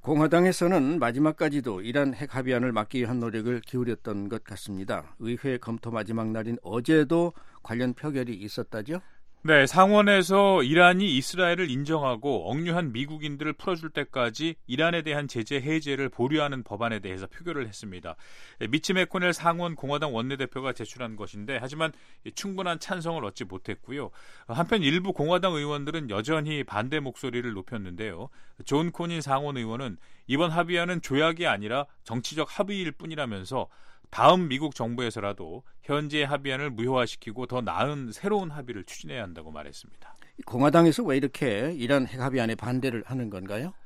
공화당에서는 마지막까지도 이란 핵 합의안을 막기 위한 노력을 기울였던 것 같습니다. 의회 검토 마지막 날인 어제도 관련 표결이 있었다죠? 네, 상원에서 이란이 이스라엘을 인정하고 억류한 미국인들을 풀어줄 때까지 이란에 대한 제재 해제를 보류하는 법안에 대해서 표결을 했습니다. 미치 매코넬 상원 공화당 원내대표가 제출한 것인데 하지만 충분한 찬성을 얻지 못했고요. 한편 일부 공화당 의원들은 여전히 반대 목소리를 높였는데요. 존 코닌 상원 의원은 이번 합의안은 조약이 아니라 정치적 합의일 뿐이라면서 다음 미국 정부에서라도 현재의 합의안을 무효화시키고 더 나은 새로운 합의를 추진해야 한다고 말했습니다. 공화당에서 왜 이렇게 이란 핵 합의안에 반대를 하는 건가요?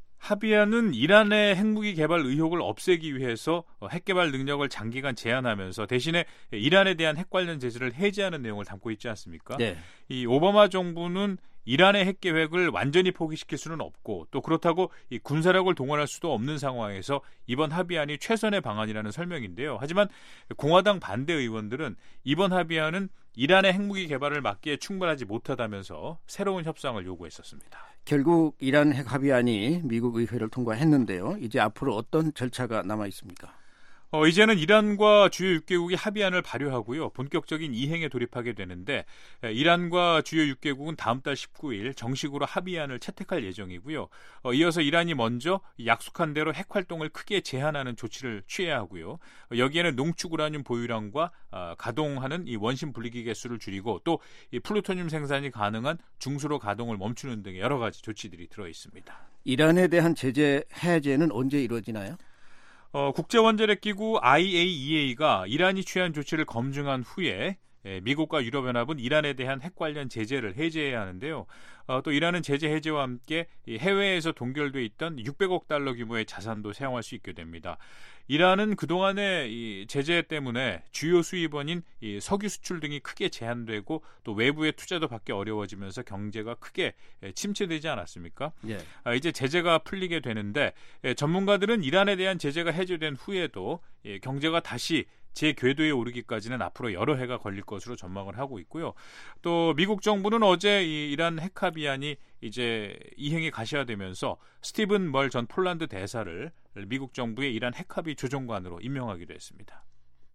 합의안은 이란의 핵무기 개발 의혹을 없애기 위해서 핵 개발 능력을 장기간 제한하면서 대신에 이란에 대한 핵 관련 제재를 해제하는 내용을 담고 있지 않습니까? 네. 이 오바마 정부는 이란의 핵 계획을 완전히 포기시킬 수는 없고 또 그렇다고 이 군사력을 동원할 수도 없는 상황에서 이번 합의안이 최선의 방안이라는 설명인데요. 하지만 공화당 반대 의원들은 이번 합의안은 이란의 핵무기 개발을 막기에 충분하지 못하다면서 새로운 협상을 요구했었습니다. 결국 이란 핵 합의안이 미국 의회를 통과했는데요. 이제 앞으로 어떤 절차가 남아 있습니까? 이제는 이란과 주요 6개국이 합의안을 발효하고요. 본격적인 이행에 돌입하게 되는데 이란과 주요 6개국은 다음 달 19일 정식으로 합의안을 채택할 예정이고요. 이어서 이란이 먼저 약속한 대로 핵 활동을 크게 제한하는 조치를 취해야 하고요. 여기에는 농축 우라늄 보유량과 가동하는 이 원심 분리기 개수를 줄이고 또 이 플루토늄 생산이 가능한 중수로 가동을 멈추는 등의 여러 가지 조치들이 들어 있습니다. 이란에 대한 제재 해제는 언제 이루어지나요? 국제원자력기구 IAEA가 이란이 취한 조치를 검증한 후에 미국과 유럽연합은 이란에 대한 핵 관련 제재를 해제해야 하는데요. 또 이란은 제재 해제와 함께 해외에서 동결돼 있던 600억 달러 규모의 자산도 사용할 수 있게 됩니다. 이란은 그동안의 이 제재 때문에 주요 수입원인 이 석유 수출 등이 크게 제한되고 또 외부의 투자도 받기 어려워지면서 경제가 크게 침체되지 않았습니까? 예. 이제 제재가 풀리게 되는데 전문가들은 이란에 대한 제재가 해제된 후에도 경제가 다시 재궤도에 오르기까지는 앞으로 여러 해가 걸릴 것으로 전망을 하고 있고요. 또 미국 정부는 어제 이 이란 핵 합의안이 이제 이행이 가시화되면서 스티븐 멀 전 폴란드 대사를 미국 정부의 이란 핵 합의 조정관으로 임명하기도 했습니다.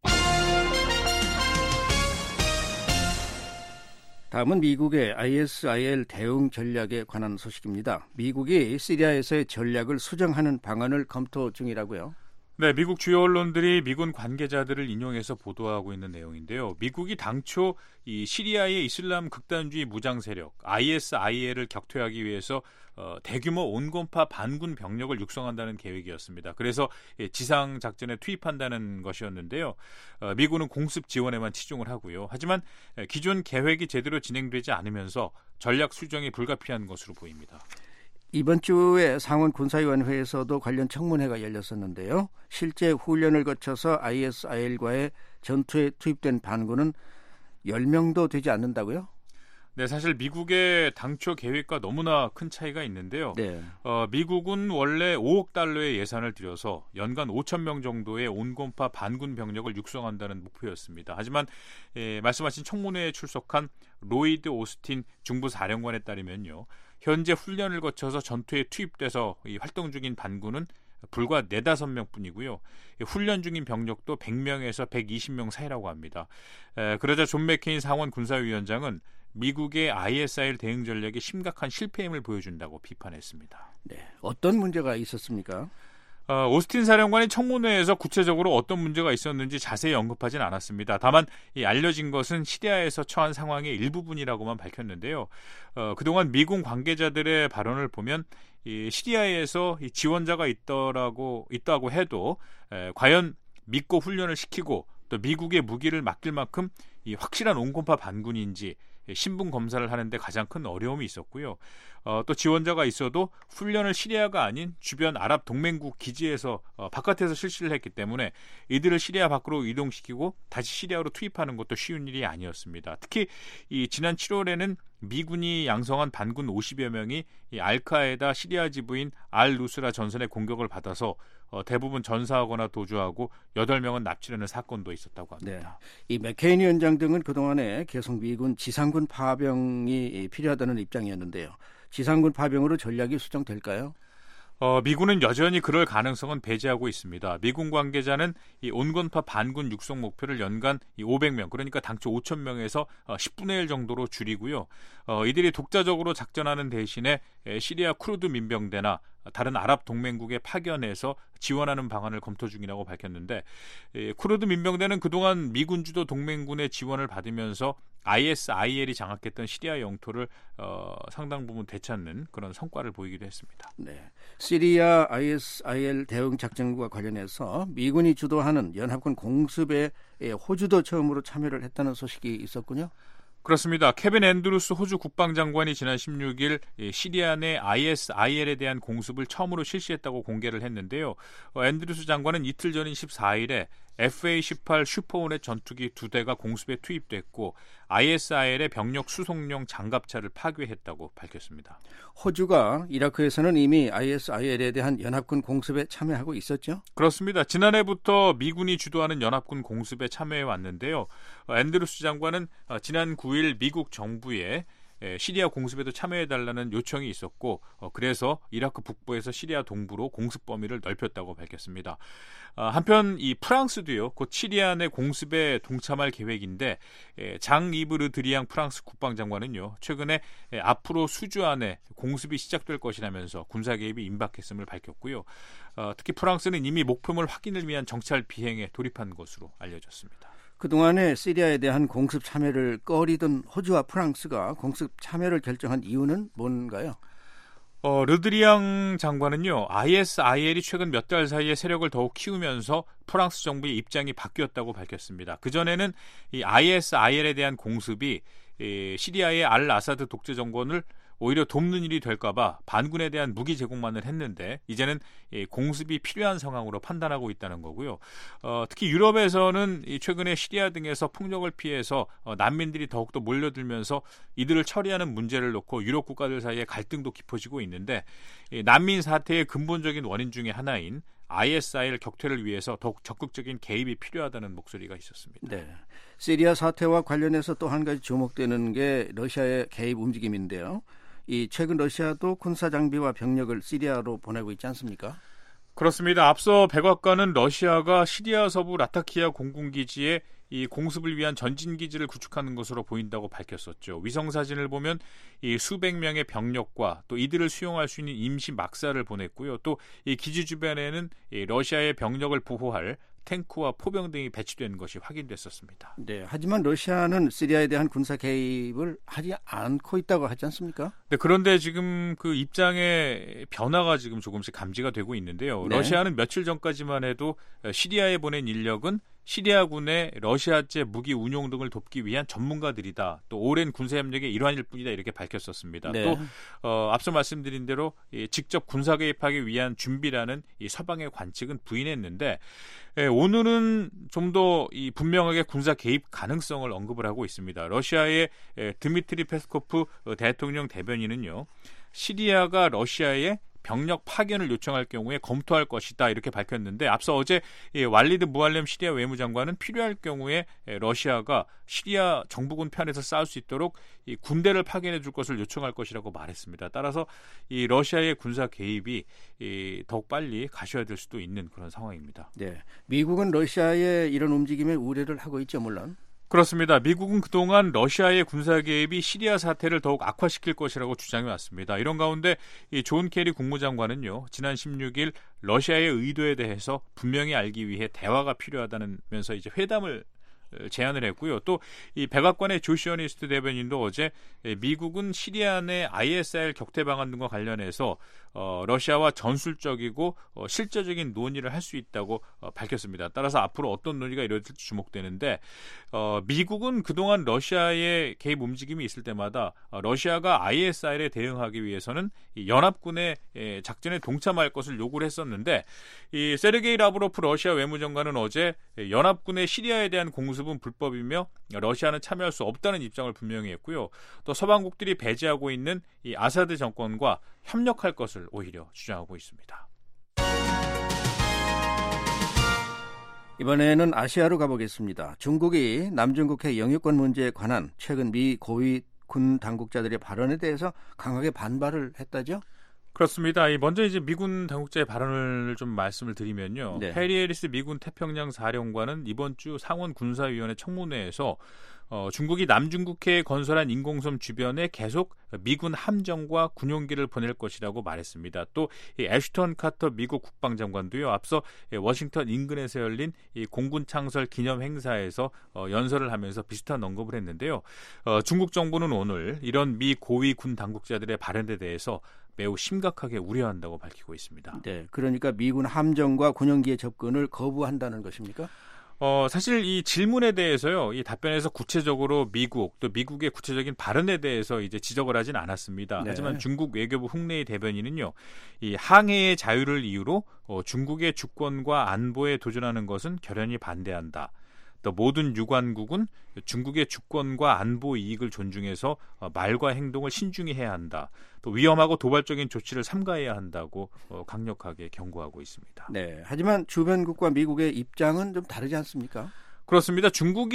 다음은 미국의 ISIL 대응 전략에 관한 소식입니다. 미국이 시리아에서의 전략을 수정하는 방안을 검토 중이라고요. 네, 미국 주요 언론들이 미군 관계자들을 인용해서 보도하고 있는 내용인데요. 미국이 당초 이 시리아의 이슬람 극단주의 무장 세력 ISIL을 격퇴하기 위해서 대규모 온건파 반군 병력을 육성한다는 계획이었습니다. 그래서 지상 작전에 투입한다는 것이었는데요. 미군은 공습 지원에만 치중을 하고요. 하지만 기존 계획이 제대로 진행되지 않으면서 전략 수정이 불가피한 것으로 보입니다. 이번 주에 상원 군사위원회에서도 관련 청문회가 열렸었는데요. 실제 훈련을 거쳐서 ISIL과의 전투에 투입된 반군은 10명도 되지 않는다고요? 네, 사실 미국의 당초 계획과 너무나 큰 차이가 있는데요. 네. 미국은 원래 5억 달러의 예산을 들여서 연간 5천 명 정도의 온건파 반군 병력을 육성한다는 목표였습니다. 하지만 말씀하신 청문회에 출석한 로이드 오스틴 중부 사령관에 따르면요. 현재 훈련을 거쳐서 전투에 투입돼서 활동 중인 반군은 불과 4-5명 뿐이고요. 훈련 중인 병력도 100명에서 120명 사이라고 합니다. 그러자 존 맥케인 상원 군사위원장은 미국의 ISIL 대응 전략이 심각한 실패임을 보여준다고 비판했습니다. 네, 어떤 문제가 있었습니까? 오스틴 사령관이 청문회에서 구체적으로 어떤 문제가 있었는지 자세히 언급하진 않았습니다. 다만 알려진 것은 시리아에서 처한 상황의 일부분이라고만 밝혔는데요. 그동안 미군 관계자들의 발언을 보면 이 시리아에서 이 지원자가 있다고 해도 과연 믿고 훈련을 시키고 또 미국의 무기를 맡길 만큼 이 확실한 온건파 반군인지 신분 검사를 하는데 가장 큰 어려움이 있었고요. 또 지원자가 있어도 훈련을 시리아가 아닌 주변 아랍 동맹국 기지에서 바깥에서 실시를 했기 때문에 이들을 시리아 밖으로 이동시키고 다시 시리아로 투입하는 것도 쉬운 일이 아니었습니다. 특히 이 지난 7월에는 미군이 양성한 반군 50여 명이 이 알카에다 시리아 지부인 알-누스라 전선의 공격을 받아서 대부분 전사하거나 도주하고 8명은 납치되는 사건도 있었다고 합니다. 네. 이 맥케인 위원장 등은 그동안에 계속 미군 지상군 파병이 필요하다는 입장이었는데요. 지상군 파병으로 전략이 수정될까요? 미군은 여전히 그럴 가능성은 배제하고 있습니다. 미군 관계자는 이 온건파 반군 육성 목표를 연간 500명, 그러니까 당초 5,000명에서 10분의 1 정도로 줄이고요. 이들이 독자적으로 작전하는 대신에 시리아 쿠르드 민병대나 다른 아랍 동맹국에 파견해서 지원하는 방안을 검토 중이라고 밝혔는데 쿠르드 민병대는 그동안 미군 주도 동맹군의 지원을 받으면서 ISIL이 장악했던 시리아 영토를 상당 부분 되찾는 그런 성과를 보이기도 했습니다. 네, 시리아 ISIL 대응 작전과 관련해서 미군이 주도하는 연합군 공습에 호주도 처음으로 참여를 했다는 소식이 있었군요. 그렇습니다. 케빈 앤드루스 호주 국방장관이 지난 16일 시리아 내 ISIL에 대한 공습을 처음으로 실시했다고 공개를 했는데요. 앤드루스 장관은 이틀 전인 14일에 FA-18 슈퍼호넷 전투기 2대가 공습에 투입됐고 ISIL의 병력 수송용 장갑차를 파괴했다고 밝혔습니다. 호주가 이라크에서는 이미 ISIL에 대한 연합군 공습에 참여하고 있었죠? 그렇습니다. 지난해부터 미군이 주도하는 연합군 공습에 참여해 왔는데요. 앤드루스 장관은 지난 9일 미국 정부에 시리아 공습에도 참여해달라는 요청이 있었고 그래서 이라크 북부에서 시리아 동부로 공습 범위를 넓혔다고 밝혔습니다. 한편 이 프랑스도요, 곧 시리아 내 공습에 동참할 계획인데 장 이브 르 드리앙 프랑스 국방장관은요, 최근에 앞으로 수주 안에 공습이 시작될 것이라면서 군사 개입이 임박했음을 밝혔고요. 특히 프랑스는 이미 목표물 확인을 위한 정찰 비행에 돌입한 것으로 알려졌습니다. 그동안에 시리아에 대한 공습 참여를 꺼리던 호주와 프랑스가 공습 참여를 결정한 이유는 뭔가요? 르드리앙 장관은요, ISIL이 최근 몇 달 사이에 세력을 더욱 키우면서 프랑스 정부의 입장이 바뀌었다고 밝혔습니다. 그전에는 이 ISIL에 대한 공습이 시리아의 알 아사드 독재 정권을 오히려 돕는 일이 될까봐 반군에 대한 무기 제공만을 했는데 이제는 공습이 필요한 상황으로 판단하고 있다는 거고요. 특히 유럽에서는 최근에 시리아 등에서 폭력을 피해서 난민들이 더욱더 몰려들면서 이들을 처리하는 문제를 놓고 유럽 국가들 사이에 갈등도 깊어지고 있는데 난민 사태의 근본적인 원인 중에 하나인 ISIL 격퇴를 위해서 더욱 적극적인 개입이 필요하다는 목소리가 있었습니다. 네. 시리아 사태와 관련해서 또 한 가지 주목되는 게 러시아의 개입 움직임인데요. 이 최근 러시아도 군사 장비와 병력을 시리아로 보내고 있지 않습니까? 그렇습니다. 앞서 백악관은 러시아가 시리아 서부 라타키아 공군기지에 이 공습을 위한 전진기지를 구축하는 것으로 보인다고 밝혔었죠. 위성사진을 보면 이 수백 명의 병력과 또 이들을 수용할 수 있는 임시 막사를 보냈고요. 또 이 기지 주변에는 이 러시아의 병력을 보호할 탱크와 포병 등이 배치된 것이 확인됐었습니다. 네, 하지만 러시아는 시리아에 대한 군사 개입을 하지 않고 있다고 하지 않습니까? 네, 그런데 지금 그 입장의 변화가 지금 조금씩 감지가 되고 있는데요. 네. 러시아는 며칠 전까지만 해도 시리아에 보낸 인력은 시리아군의 러시아제 무기 운용 등을 돕기 위한 전문가들이다. 또 오랜 군사협력의 일환일 뿐이다. 이렇게 밝혔었습니다. 네. 또 앞서 말씀드린 대로 직접 군사 개입하기 위한 준비라는 이 서방의 관측은 부인했는데 오늘은 좀 더 이 분명하게 군사 개입 가능성을 언급을 하고 있습니다. 러시아의 드미트리 페스코프 대통령 대변인은요. 시리아가 러시아에 병력 파견을 요청할 경우에 검토할 것이다 이렇게 밝혔는데 앞서 어제 왈리드 무알렘 시리아 외무장관은 필요할 경우에 러시아가 시리아 정부군 편에서 싸울 수 있도록 이 군대를 파견해 줄 것을 요청할 것이라고 말했습니다. 따라서 이 러시아의 군사 개입이 더욱 빨리 가셔야 될 수도 있는 그런 상황입니다. 네, 미국은 러시아의 이런 움직임에 우려를 하고 있죠, 물론. 그렇습니다. 미국은 그동안 러시아의 군사 개입이 시리아 사태를 더욱 악화시킬 것이라고 주장해 왔습니다. 이런 가운데 이 존 케리 국무장관은요. 지난 16일 러시아의 의도에 대해서 분명히 알기 위해 대화가 필요하다면서 이제 회담을 제안을 했고요. 또 이 백악관의 조시 어니스트 대변인도 어제 미국은 시리아 내 ISIL 격퇴 방안 등과 관련해서 러시아와 전술적이고 실질적인 논의를 할 수 있다고 밝혔습니다. 따라서 앞으로 어떤 논의가 이루어질지 주목되는데 미국은 그동안 러시아의 개입 움직임이 있을 때마다 러시아가 ISIL에 대응하기 위해서는 이 연합군의 작전에 동참할 것을 요구를 했었는데 이 세르게이 라브로프 러시아 외무장관은 어제 연합군의 시리아에 대한 공습은 불법이며 러시아는 참여할 수 없다는 입장을 분명히 했고요. 또 서방국들이 배제하고 있는 이 아사드 정권과 협력할 것을 오히려 주장하고 있습니다. 이번에는 아시아로 가보겠습니다. 중국이 남중국해 영유권 문제에 관한 최근 미 고위 군 당국자들의 발언에 대해서 강하게 반발을 했다죠? 그렇습니다. 먼저 이제 미군 당국자의 발언을 좀 말씀을 드리면요. 네. 해리 해리스 미군 태평양 사령관은 이번 주 상원 군사위원회 청문회에서 중국이 남중국해에 건설한 인공섬 주변에 계속 미군 함정과 군용기를 보낼 것이라고 말했습니다. 또 애슈턴 카터 미국 국방장관도요. 앞서 워싱턴 인근에서 열린 이 공군 창설 기념 행사에서 연설을 하면서 비슷한 언급을 했는데요. 중국 정부는 오늘 이런 미 고위 군 당국자들의 발언에 대해서 매우 심각하게 우려한다고 밝히고 있습니다. 네, 그러니까 미군 함정과 군용기의 접근을 거부한다는 것입니까? 사실 이 질문에 대해서요, 이 답변에서 구체적으로 미국, 또 미국의 구체적인 발언에 대해서 이제 지적을 하진 않았습니다. 네. 하지만 중국 외교부 홍레이 대변인은요, 이 항해의 자유를 이유로 중국의 주권과 안보에 도전하는 것은 결연히 반대한다. 또 모든 유관국은 중국의 주권과 안보 이익을 존중해서 말과 행동을 신중히 해야 한다. 또 위험하고 도발적인 조치를 삼가해야 한다고 강력하게 경고하고 있습니다. 네, 하지만 주변국과 미국의 입장은 좀 다르지 않습니까? 그렇습니다.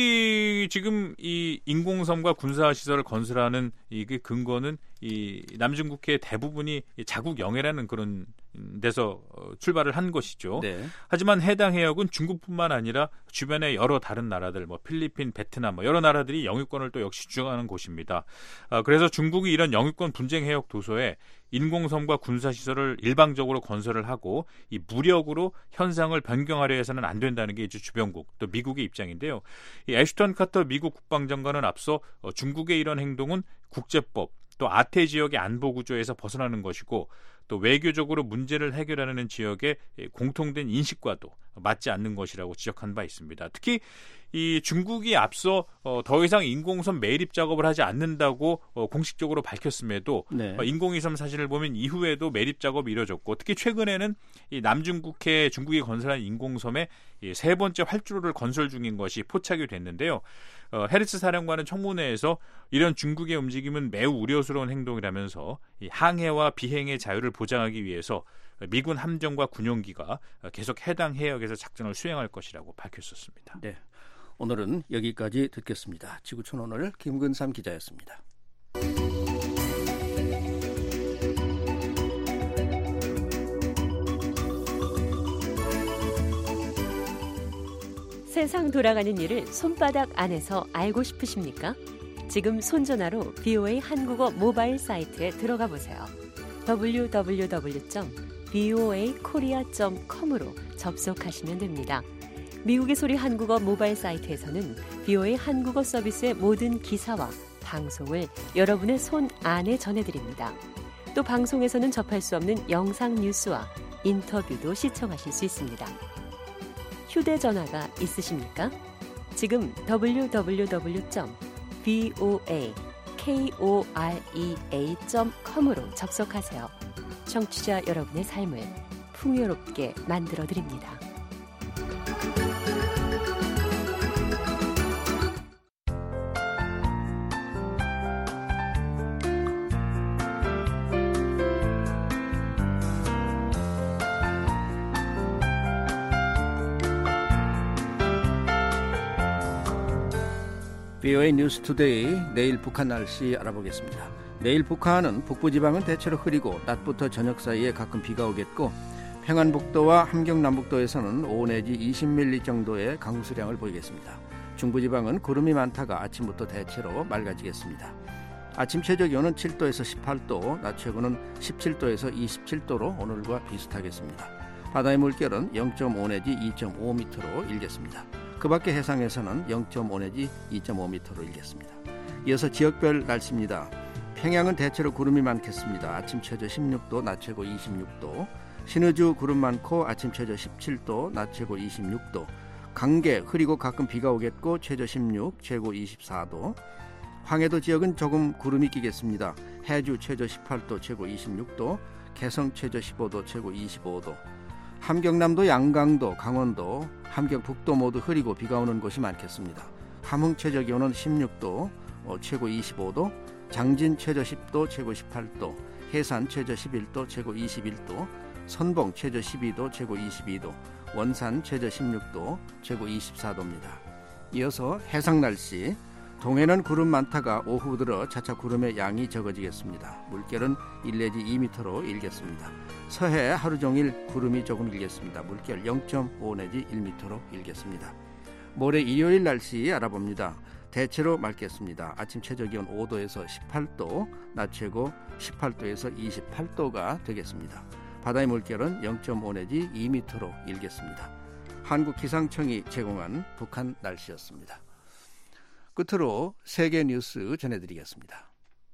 중국이 지금 이 인공섬과 군사시설을 건설하는 이게 근거는 이 남중국해 대부분이 자국 영해라는 그런 데서 출발을 한 것이죠. 네. 하지만 해당 해역은 중국뿐만 아니라 주변의 여러 다른 나라들, 필리핀, 베트남 여러 나라들이 영유권을 또 역시 주장하는 곳입니다. 그래서 중국이 이런 영유권 분쟁 해역 도서에 인공섬과 군사시설을 일방적으로 건설을 하고 이 무력으로 현상을 변경하려 해서는 안 된다는 게 이제 주변국 또 미국의 입장인데요. 이 애슈턴 카터 미국 국방장관은 앞서 중국의 이런 행동은 국제법 또 아태 지역의 안보 구조에서 벗어나는 것이고 또 외교적으로 문제를 해결하는 지역의 공통된 인식과도 맞지 않는 것이라고 지적한 바 있습니다. 특히 이 중국이 앞서 더 이상 인공섬 매립 작업을 하지 않는다고 공식적으로 밝혔음에도 네. 인공위성 사진을 보면 이후에도 매립 작업이 이뤄졌고 특히 최근에는 이 남중국해 중국이 건설한 인공섬에 세 번째 활주로를 건설 중인 것이 포착이 됐는데요. 해리스 사령관은 청문회에서 이런 중국의 움직임은 매우 우려스러운 행동이라면서 이 항해와 비행의 자유를 보장하기 위해서 미군 함정과 군용기가 계속 해당 해역에서 작전을 수행할 것이라고 밝혔었습니다. 네, 오늘은 여기까지 듣겠습니다. 지구촌 오늘 김근삼 기자였습니다. 세상 돌아가는 일을 손바닥 안에서 알고 싶으십니까? 지금 손전화로 VOA 한국어 모바일 사이트에 들어가 보세요. www.voakorea.com으로 접속하시면 됩니다. 미국의 소리 한국어 모바일 사이트에서는 VOA 한국어 서비스의 모든 기사와 방송을 여러분의 손 안에 전해드립니다. 또 방송에서는 접할 수 없는 영상 뉴스와 인터뷰도 시청하실 수 있습니다. 휴대전화가 있으십니까? 지금 www.voakorea.com으로 접속하세요. 청취자 여러분의 삶을 풍요롭게 만들어드립니다. VOA 뉴스 투데이, 내일 북한 날씨 알아보겠습니다. 내일 북한은 북부지방은 대체로 흐리고 낮부터 저녁 사이에 가끔 비가 오겠고 평안북도와 함경남북도에서는 5 내지 20mm 정도의 강수량을 보이겠습니다. 중부지방은 구름이 많다가 아침부터 대체로 맑아지겠습니다. 아침 최저기온은 7도에서 18도, 낮 최고는 17도에서 27도로 오늘과 비슷하겠습니다. 바다의 물결은 0.5 내지 2.5m로 일겠습니다. 그 밖에 해상에서는 0.5 내지 2.5m로 일겠습니다. 이어서 지역별 날씨입니다. 평양은 대체로 구름이 많겠습니다. 아침 최저 16도, 낮 최고 26도. 신의주 구름 많고 아침 최저 17도, 낮 최고 26도. 강계 흐리고 가끔 비가 오겠고 최저 16, 최고 24도. 황해도 지역은 조금 구름이 끼겠습니다. 해주 최저 18도, 최고 26도. 개성 최저 15도, 최고 25도. 함경남도, 양강도, 강원도, 함경북도 모두 흐리고 비가 오는 곳이 많겠습니다. 함흥 최저기온은 16도, 최고 25도, 장진 최저 10도, 최고 18도, 해산 최저 11도, 최고 21도, 선봉 최저 12도, 최고 22도, 원산 최저 16도, 최고 24도입니다. 이어서 해상 날씨. 동해는 구름 많다가 오후 들어 차차 구름의 양이 적어지겠습니다. 물결은 1 내지 2m로 일겠습니다. 서해 하루 종일 구름이 조금 일겠습니다. 물결 0.5 내지 1m로 일겠습니다. 모레 일요일 날씨 알아봅니다. 대체로 맑겠습니다. 아침 최저기온 5도에서 18도, 낮 최고 18도에서 28도가 되겠습니다. 바다의 물결은 0.5 내지 2m로 일겠습니다. 한국기상청이 제공한 북한 날씨였습니다. 끝으로 세계 뉴스 전해드리겠습니다.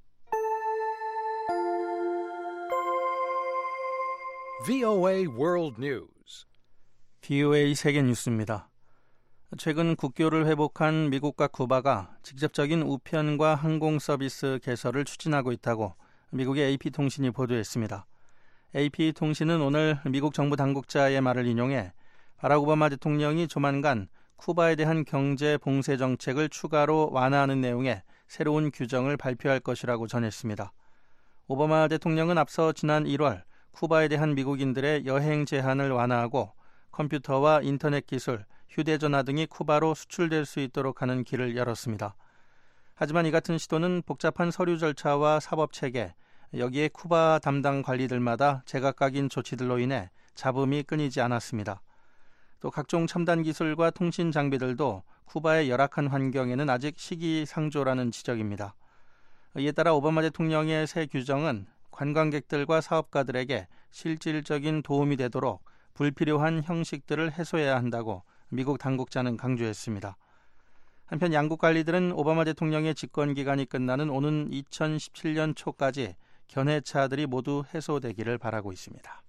VOA World News. VOA 세계 뉴스입니다. 최근 국교를 회복한 미국과 쿠바가 직접적인 우편과 항공 서비스 개설을 추진하고 있다고 미국의 AP통신이 보도했습니다. AP통신은 오늘 미국 정부 당국자의 말을 인용해 바락 오바마 대통령이 조만간 쿠바에 대한 경제 봉쇄 정책을 추가로 완화하는 내용의 새로운 규정을 발표할 것이라고 전했습니다. 오바마 대통령은 앞서 지난 1월 쿠바에 대한 미국인들의 여행 제한을 완화하고 컴퓨터와 인터넷 기술, 휴대전화 등이 쿠바로 수출될 수 있도록 하는 길을 열었습니다. 하지만 이 같은 시도는 복잡한 서류 절차와 사법체계, 여기에 쿠바 담당 관리들마다 제각각인 조치들로 인해 잡음이 끊이지 않았습니다. 또 각종 첨단 기술과 통신 장비들도 쿠바의 열악한 환경에는 아직 시기상조라는 지적입니다. 이에 따라 오바마 대통령의 새 규정은 관광객들과 사업가들에게 실질적인 도움이 되도록 불필요한 형식들을 해소해야 한다고 미국 당국자는 강조했습니다. 한편 양국 관리들은 오바마 대통령의 집권 기간이 끝나는 오는 2017년 초까지 견해차들이 모두 해소되기를 바라고 있습니다.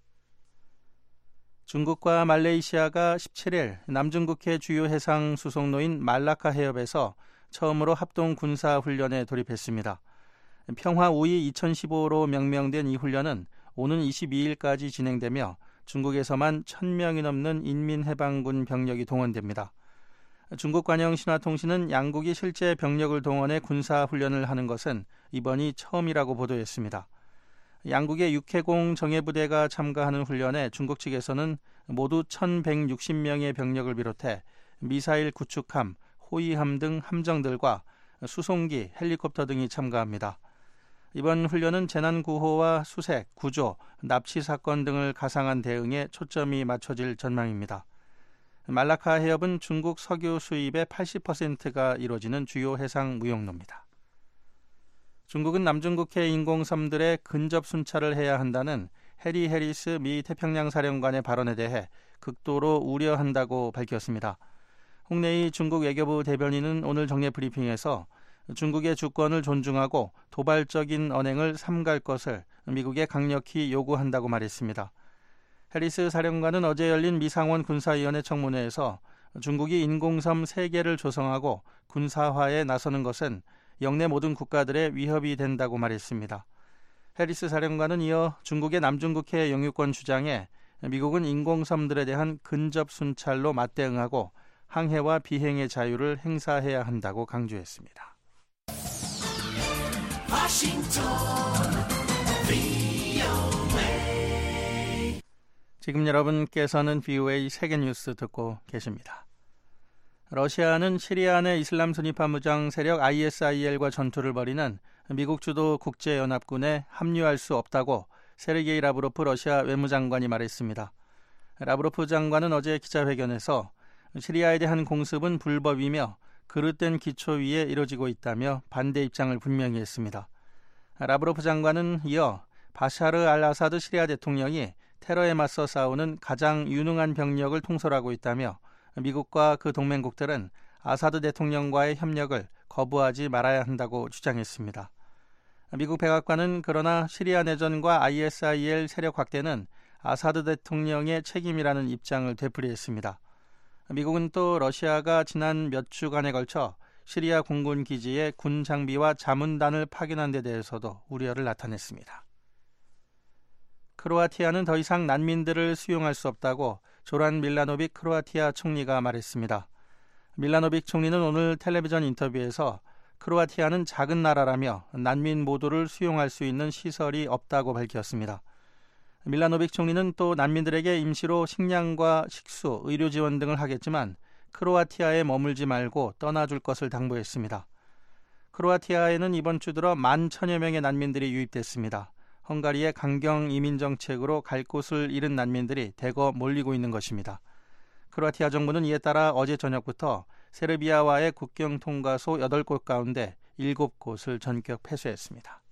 중국과 말레이시아가 17일 남중국해 주요 해상 수송로인 말라카 해협에서 처음으로 합동 군사훈련에 돌입했습니다. 평화 5위 2015로 명명된 이 훈련은 오는 22일까지 진행되며 중국에서만 1,000명이 넘는 인민해방군 병력이 동원됩니다. 중국 관영 신화통신은 양국이 실제 병력을 동원해 군사훈련을 하는 것은 이번이 처음이라고 보도했습니다. 양국의 육해공 정예부대가 참가하는 훈련에 중국 측에서는 모두 1,160명의 병력을 비롯해 미사일 구축함, 호위함 등 함정들과 수송기, 헬리콥터 등이 참가합니다. 이번 훈련은 재난구호와 수색, 구조, 납치 사건 등을 가상한 대응에 초점이 맞춰질 전망입니다. 말라카 해협은 중국 석유 수입의 80%가 이루어지는 주요 해상 무역로입니다. 중국은 남중국해 인공섬들의 근접 순찰을 해야 한다는 해리 해리스 미 태평양 사령관의 발언에 대해 극도로 우려한다고 밝혔습니다. 홍내희 중국 외교부 대변인은 오늘 정례 브리핑에서 중국의 주권을 존중하고 도발적인 언행을 삼갈 것을 미국에 강력히 요구한다고 말했습니다. 해리스 사령관은 어제 열린 미상원 군사위원회 청문회에서 중국이 인공섬 3개를 조성하고 군사화에 나서는 것은 영내 모든 국가들의 위협이 된다고 말했습니다. 해리스 사령관은 이어 중국의 남중국해 영유권 주장에 미국은 인공섬들에 대한 근접 순찰로 맞대응하고 항해와 비행의 자유를 행사해야 한다고 강조했습니다. 지금 여러분께서는 VOA 세계뉴스 듣고 계십니다. 러시아는 시리아 내 이슬람 순위파 무장 세력 ISIL과 전투를 벌이는 미국 주도 국제연합군에 합류할 수 없다고 세르게이 라브로프 러시아 외무장관이 말했습니다. 라브로프 장관은 어제 기자회견에서 시리아에 대한 공습은 불법이며 그릇된 기초 위에 이루어지고 있다며 반대 입장을 분명히 했습니다. 라브로프 장관은 이어 바샤르 알 아사드 시리아 대통령이 테러에 맞서 싸우는 가장 유능한 병력을 통솔하고 있다며 미국과 그 동맹국들은 아사드 대통령과의 협력을 거부하지 말아야 한다고 주장했습니다. 미국 백악관은 그러나 시리아 내전과 ISIL 세력 확대는 아사드 대통령의 책임이라는 입장을 되풀이했습니다. 미국은 또 러시아가 지난 몇 주간에 걸쳐 시리아 공군 기지에 군 장비와 자문단을 파견한 데 대해서도 우려를 나타냈습니다. 크로아티아는 더 이상 난민들을 수용할 수 없다고 조란 밀라노빅 크로아티아 총리가 말했습니다. 밀라노빅 총리는 오늘 텔레비전 인터뷰에서 크로아티아는 작은 나라라며 난민 모두를 수용할 수 있는 시설이 없다고 밝혔습니다. 밀라노빅 총리는 또 난민들에게 임시로 식량과 식수, 의료 지원 등을 하겠지만 크로아티아에 머물지 말고 떠나줄 것을 당부했습니다. 크로아티아에는 이번 주 들어 11,000여 명의 난민들이 유입됐습니다. 헝가리의 강경 이민 정책으로 갈 곳을 잃은 난민들이 대거 몰리고 있는 것입니다. 크로아티아 정부는 이에 따라 어제 저녁부터 세르비아와의 국경 통과소 8곳 가운데 7곳을 전격 폐쇄했습니다.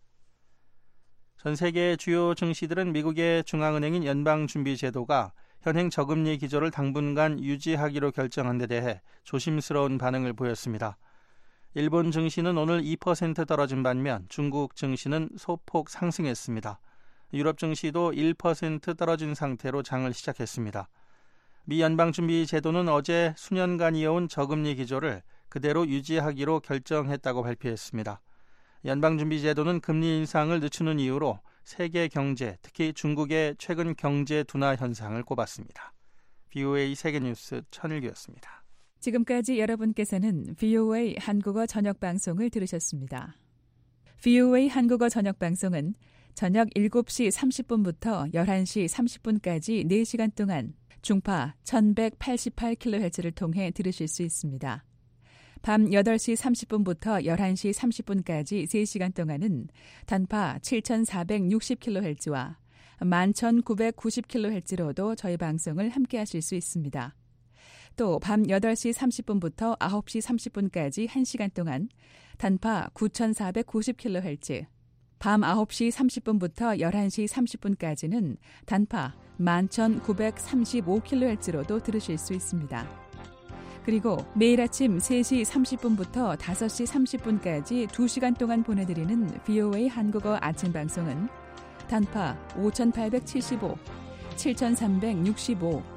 전 세계의 주요 증시들은 미국의 중앙은행인 연방준비제도가 현행 저금리 기조를 당분간 유지하기로 결정한 데 대해 조심스러운 반응을 보였습니다. 일본 증시는 오늘 2% 떨어진 반면 중국 증시는 소폭 상승했습니다. 유럽 증시도 1% 떨어진 상태로 장을 시작했습니다. 미 연방준비제도는 어제 수년간 이어온 저금리 기조를 그대로 유지하기로 결정했다고 발표했습니다. 연방준비제도는 금리 인상을 늦추는 이유로 세계 경제, 특히 중국의 최근 경제 둔화 현상을 꼽았습니다. VOA 세계뉴스 천일규였습니다. 지금까지 여러분께서는 VOA 한국어 저녁방송을 들으셨습니다. VOA 한국어 저녁방송은 저녁 7시 30분부터 11시 30분까지 4시간 동안 중파 1188kHz를 통해 들으실 수 있습니다. 밤 8시 30분부터 11시 30분까지 3시간 동안은 단파 7460kHz와 11990kHz로도 저희 방송을 함께하실 수 있습니다. 또 밤 8시 30분부터 9시 30분까지 1시간 동안 단파 9490kHz, 밤 9시 30분부터 11시 30분까지는 단파 11935kHz로도 들으실 수 있습니다. 그리고 매일 아침 3시 30분부터 5시 30분까지 2시간 동안 보내드리는 VOA 한국어 아침 방송은 단파 5875, 7365,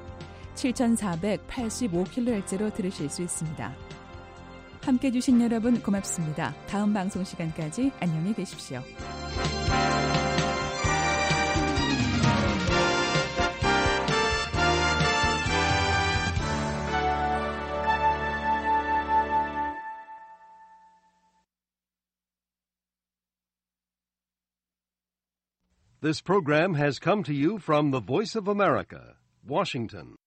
7485kHz로 들으실 수 있습니다. 함께해 주신 여러분 고맙습니다. 다음 방송 시간까지 안녕히 계십시오. This program has come to you from the Voice of America, Washington.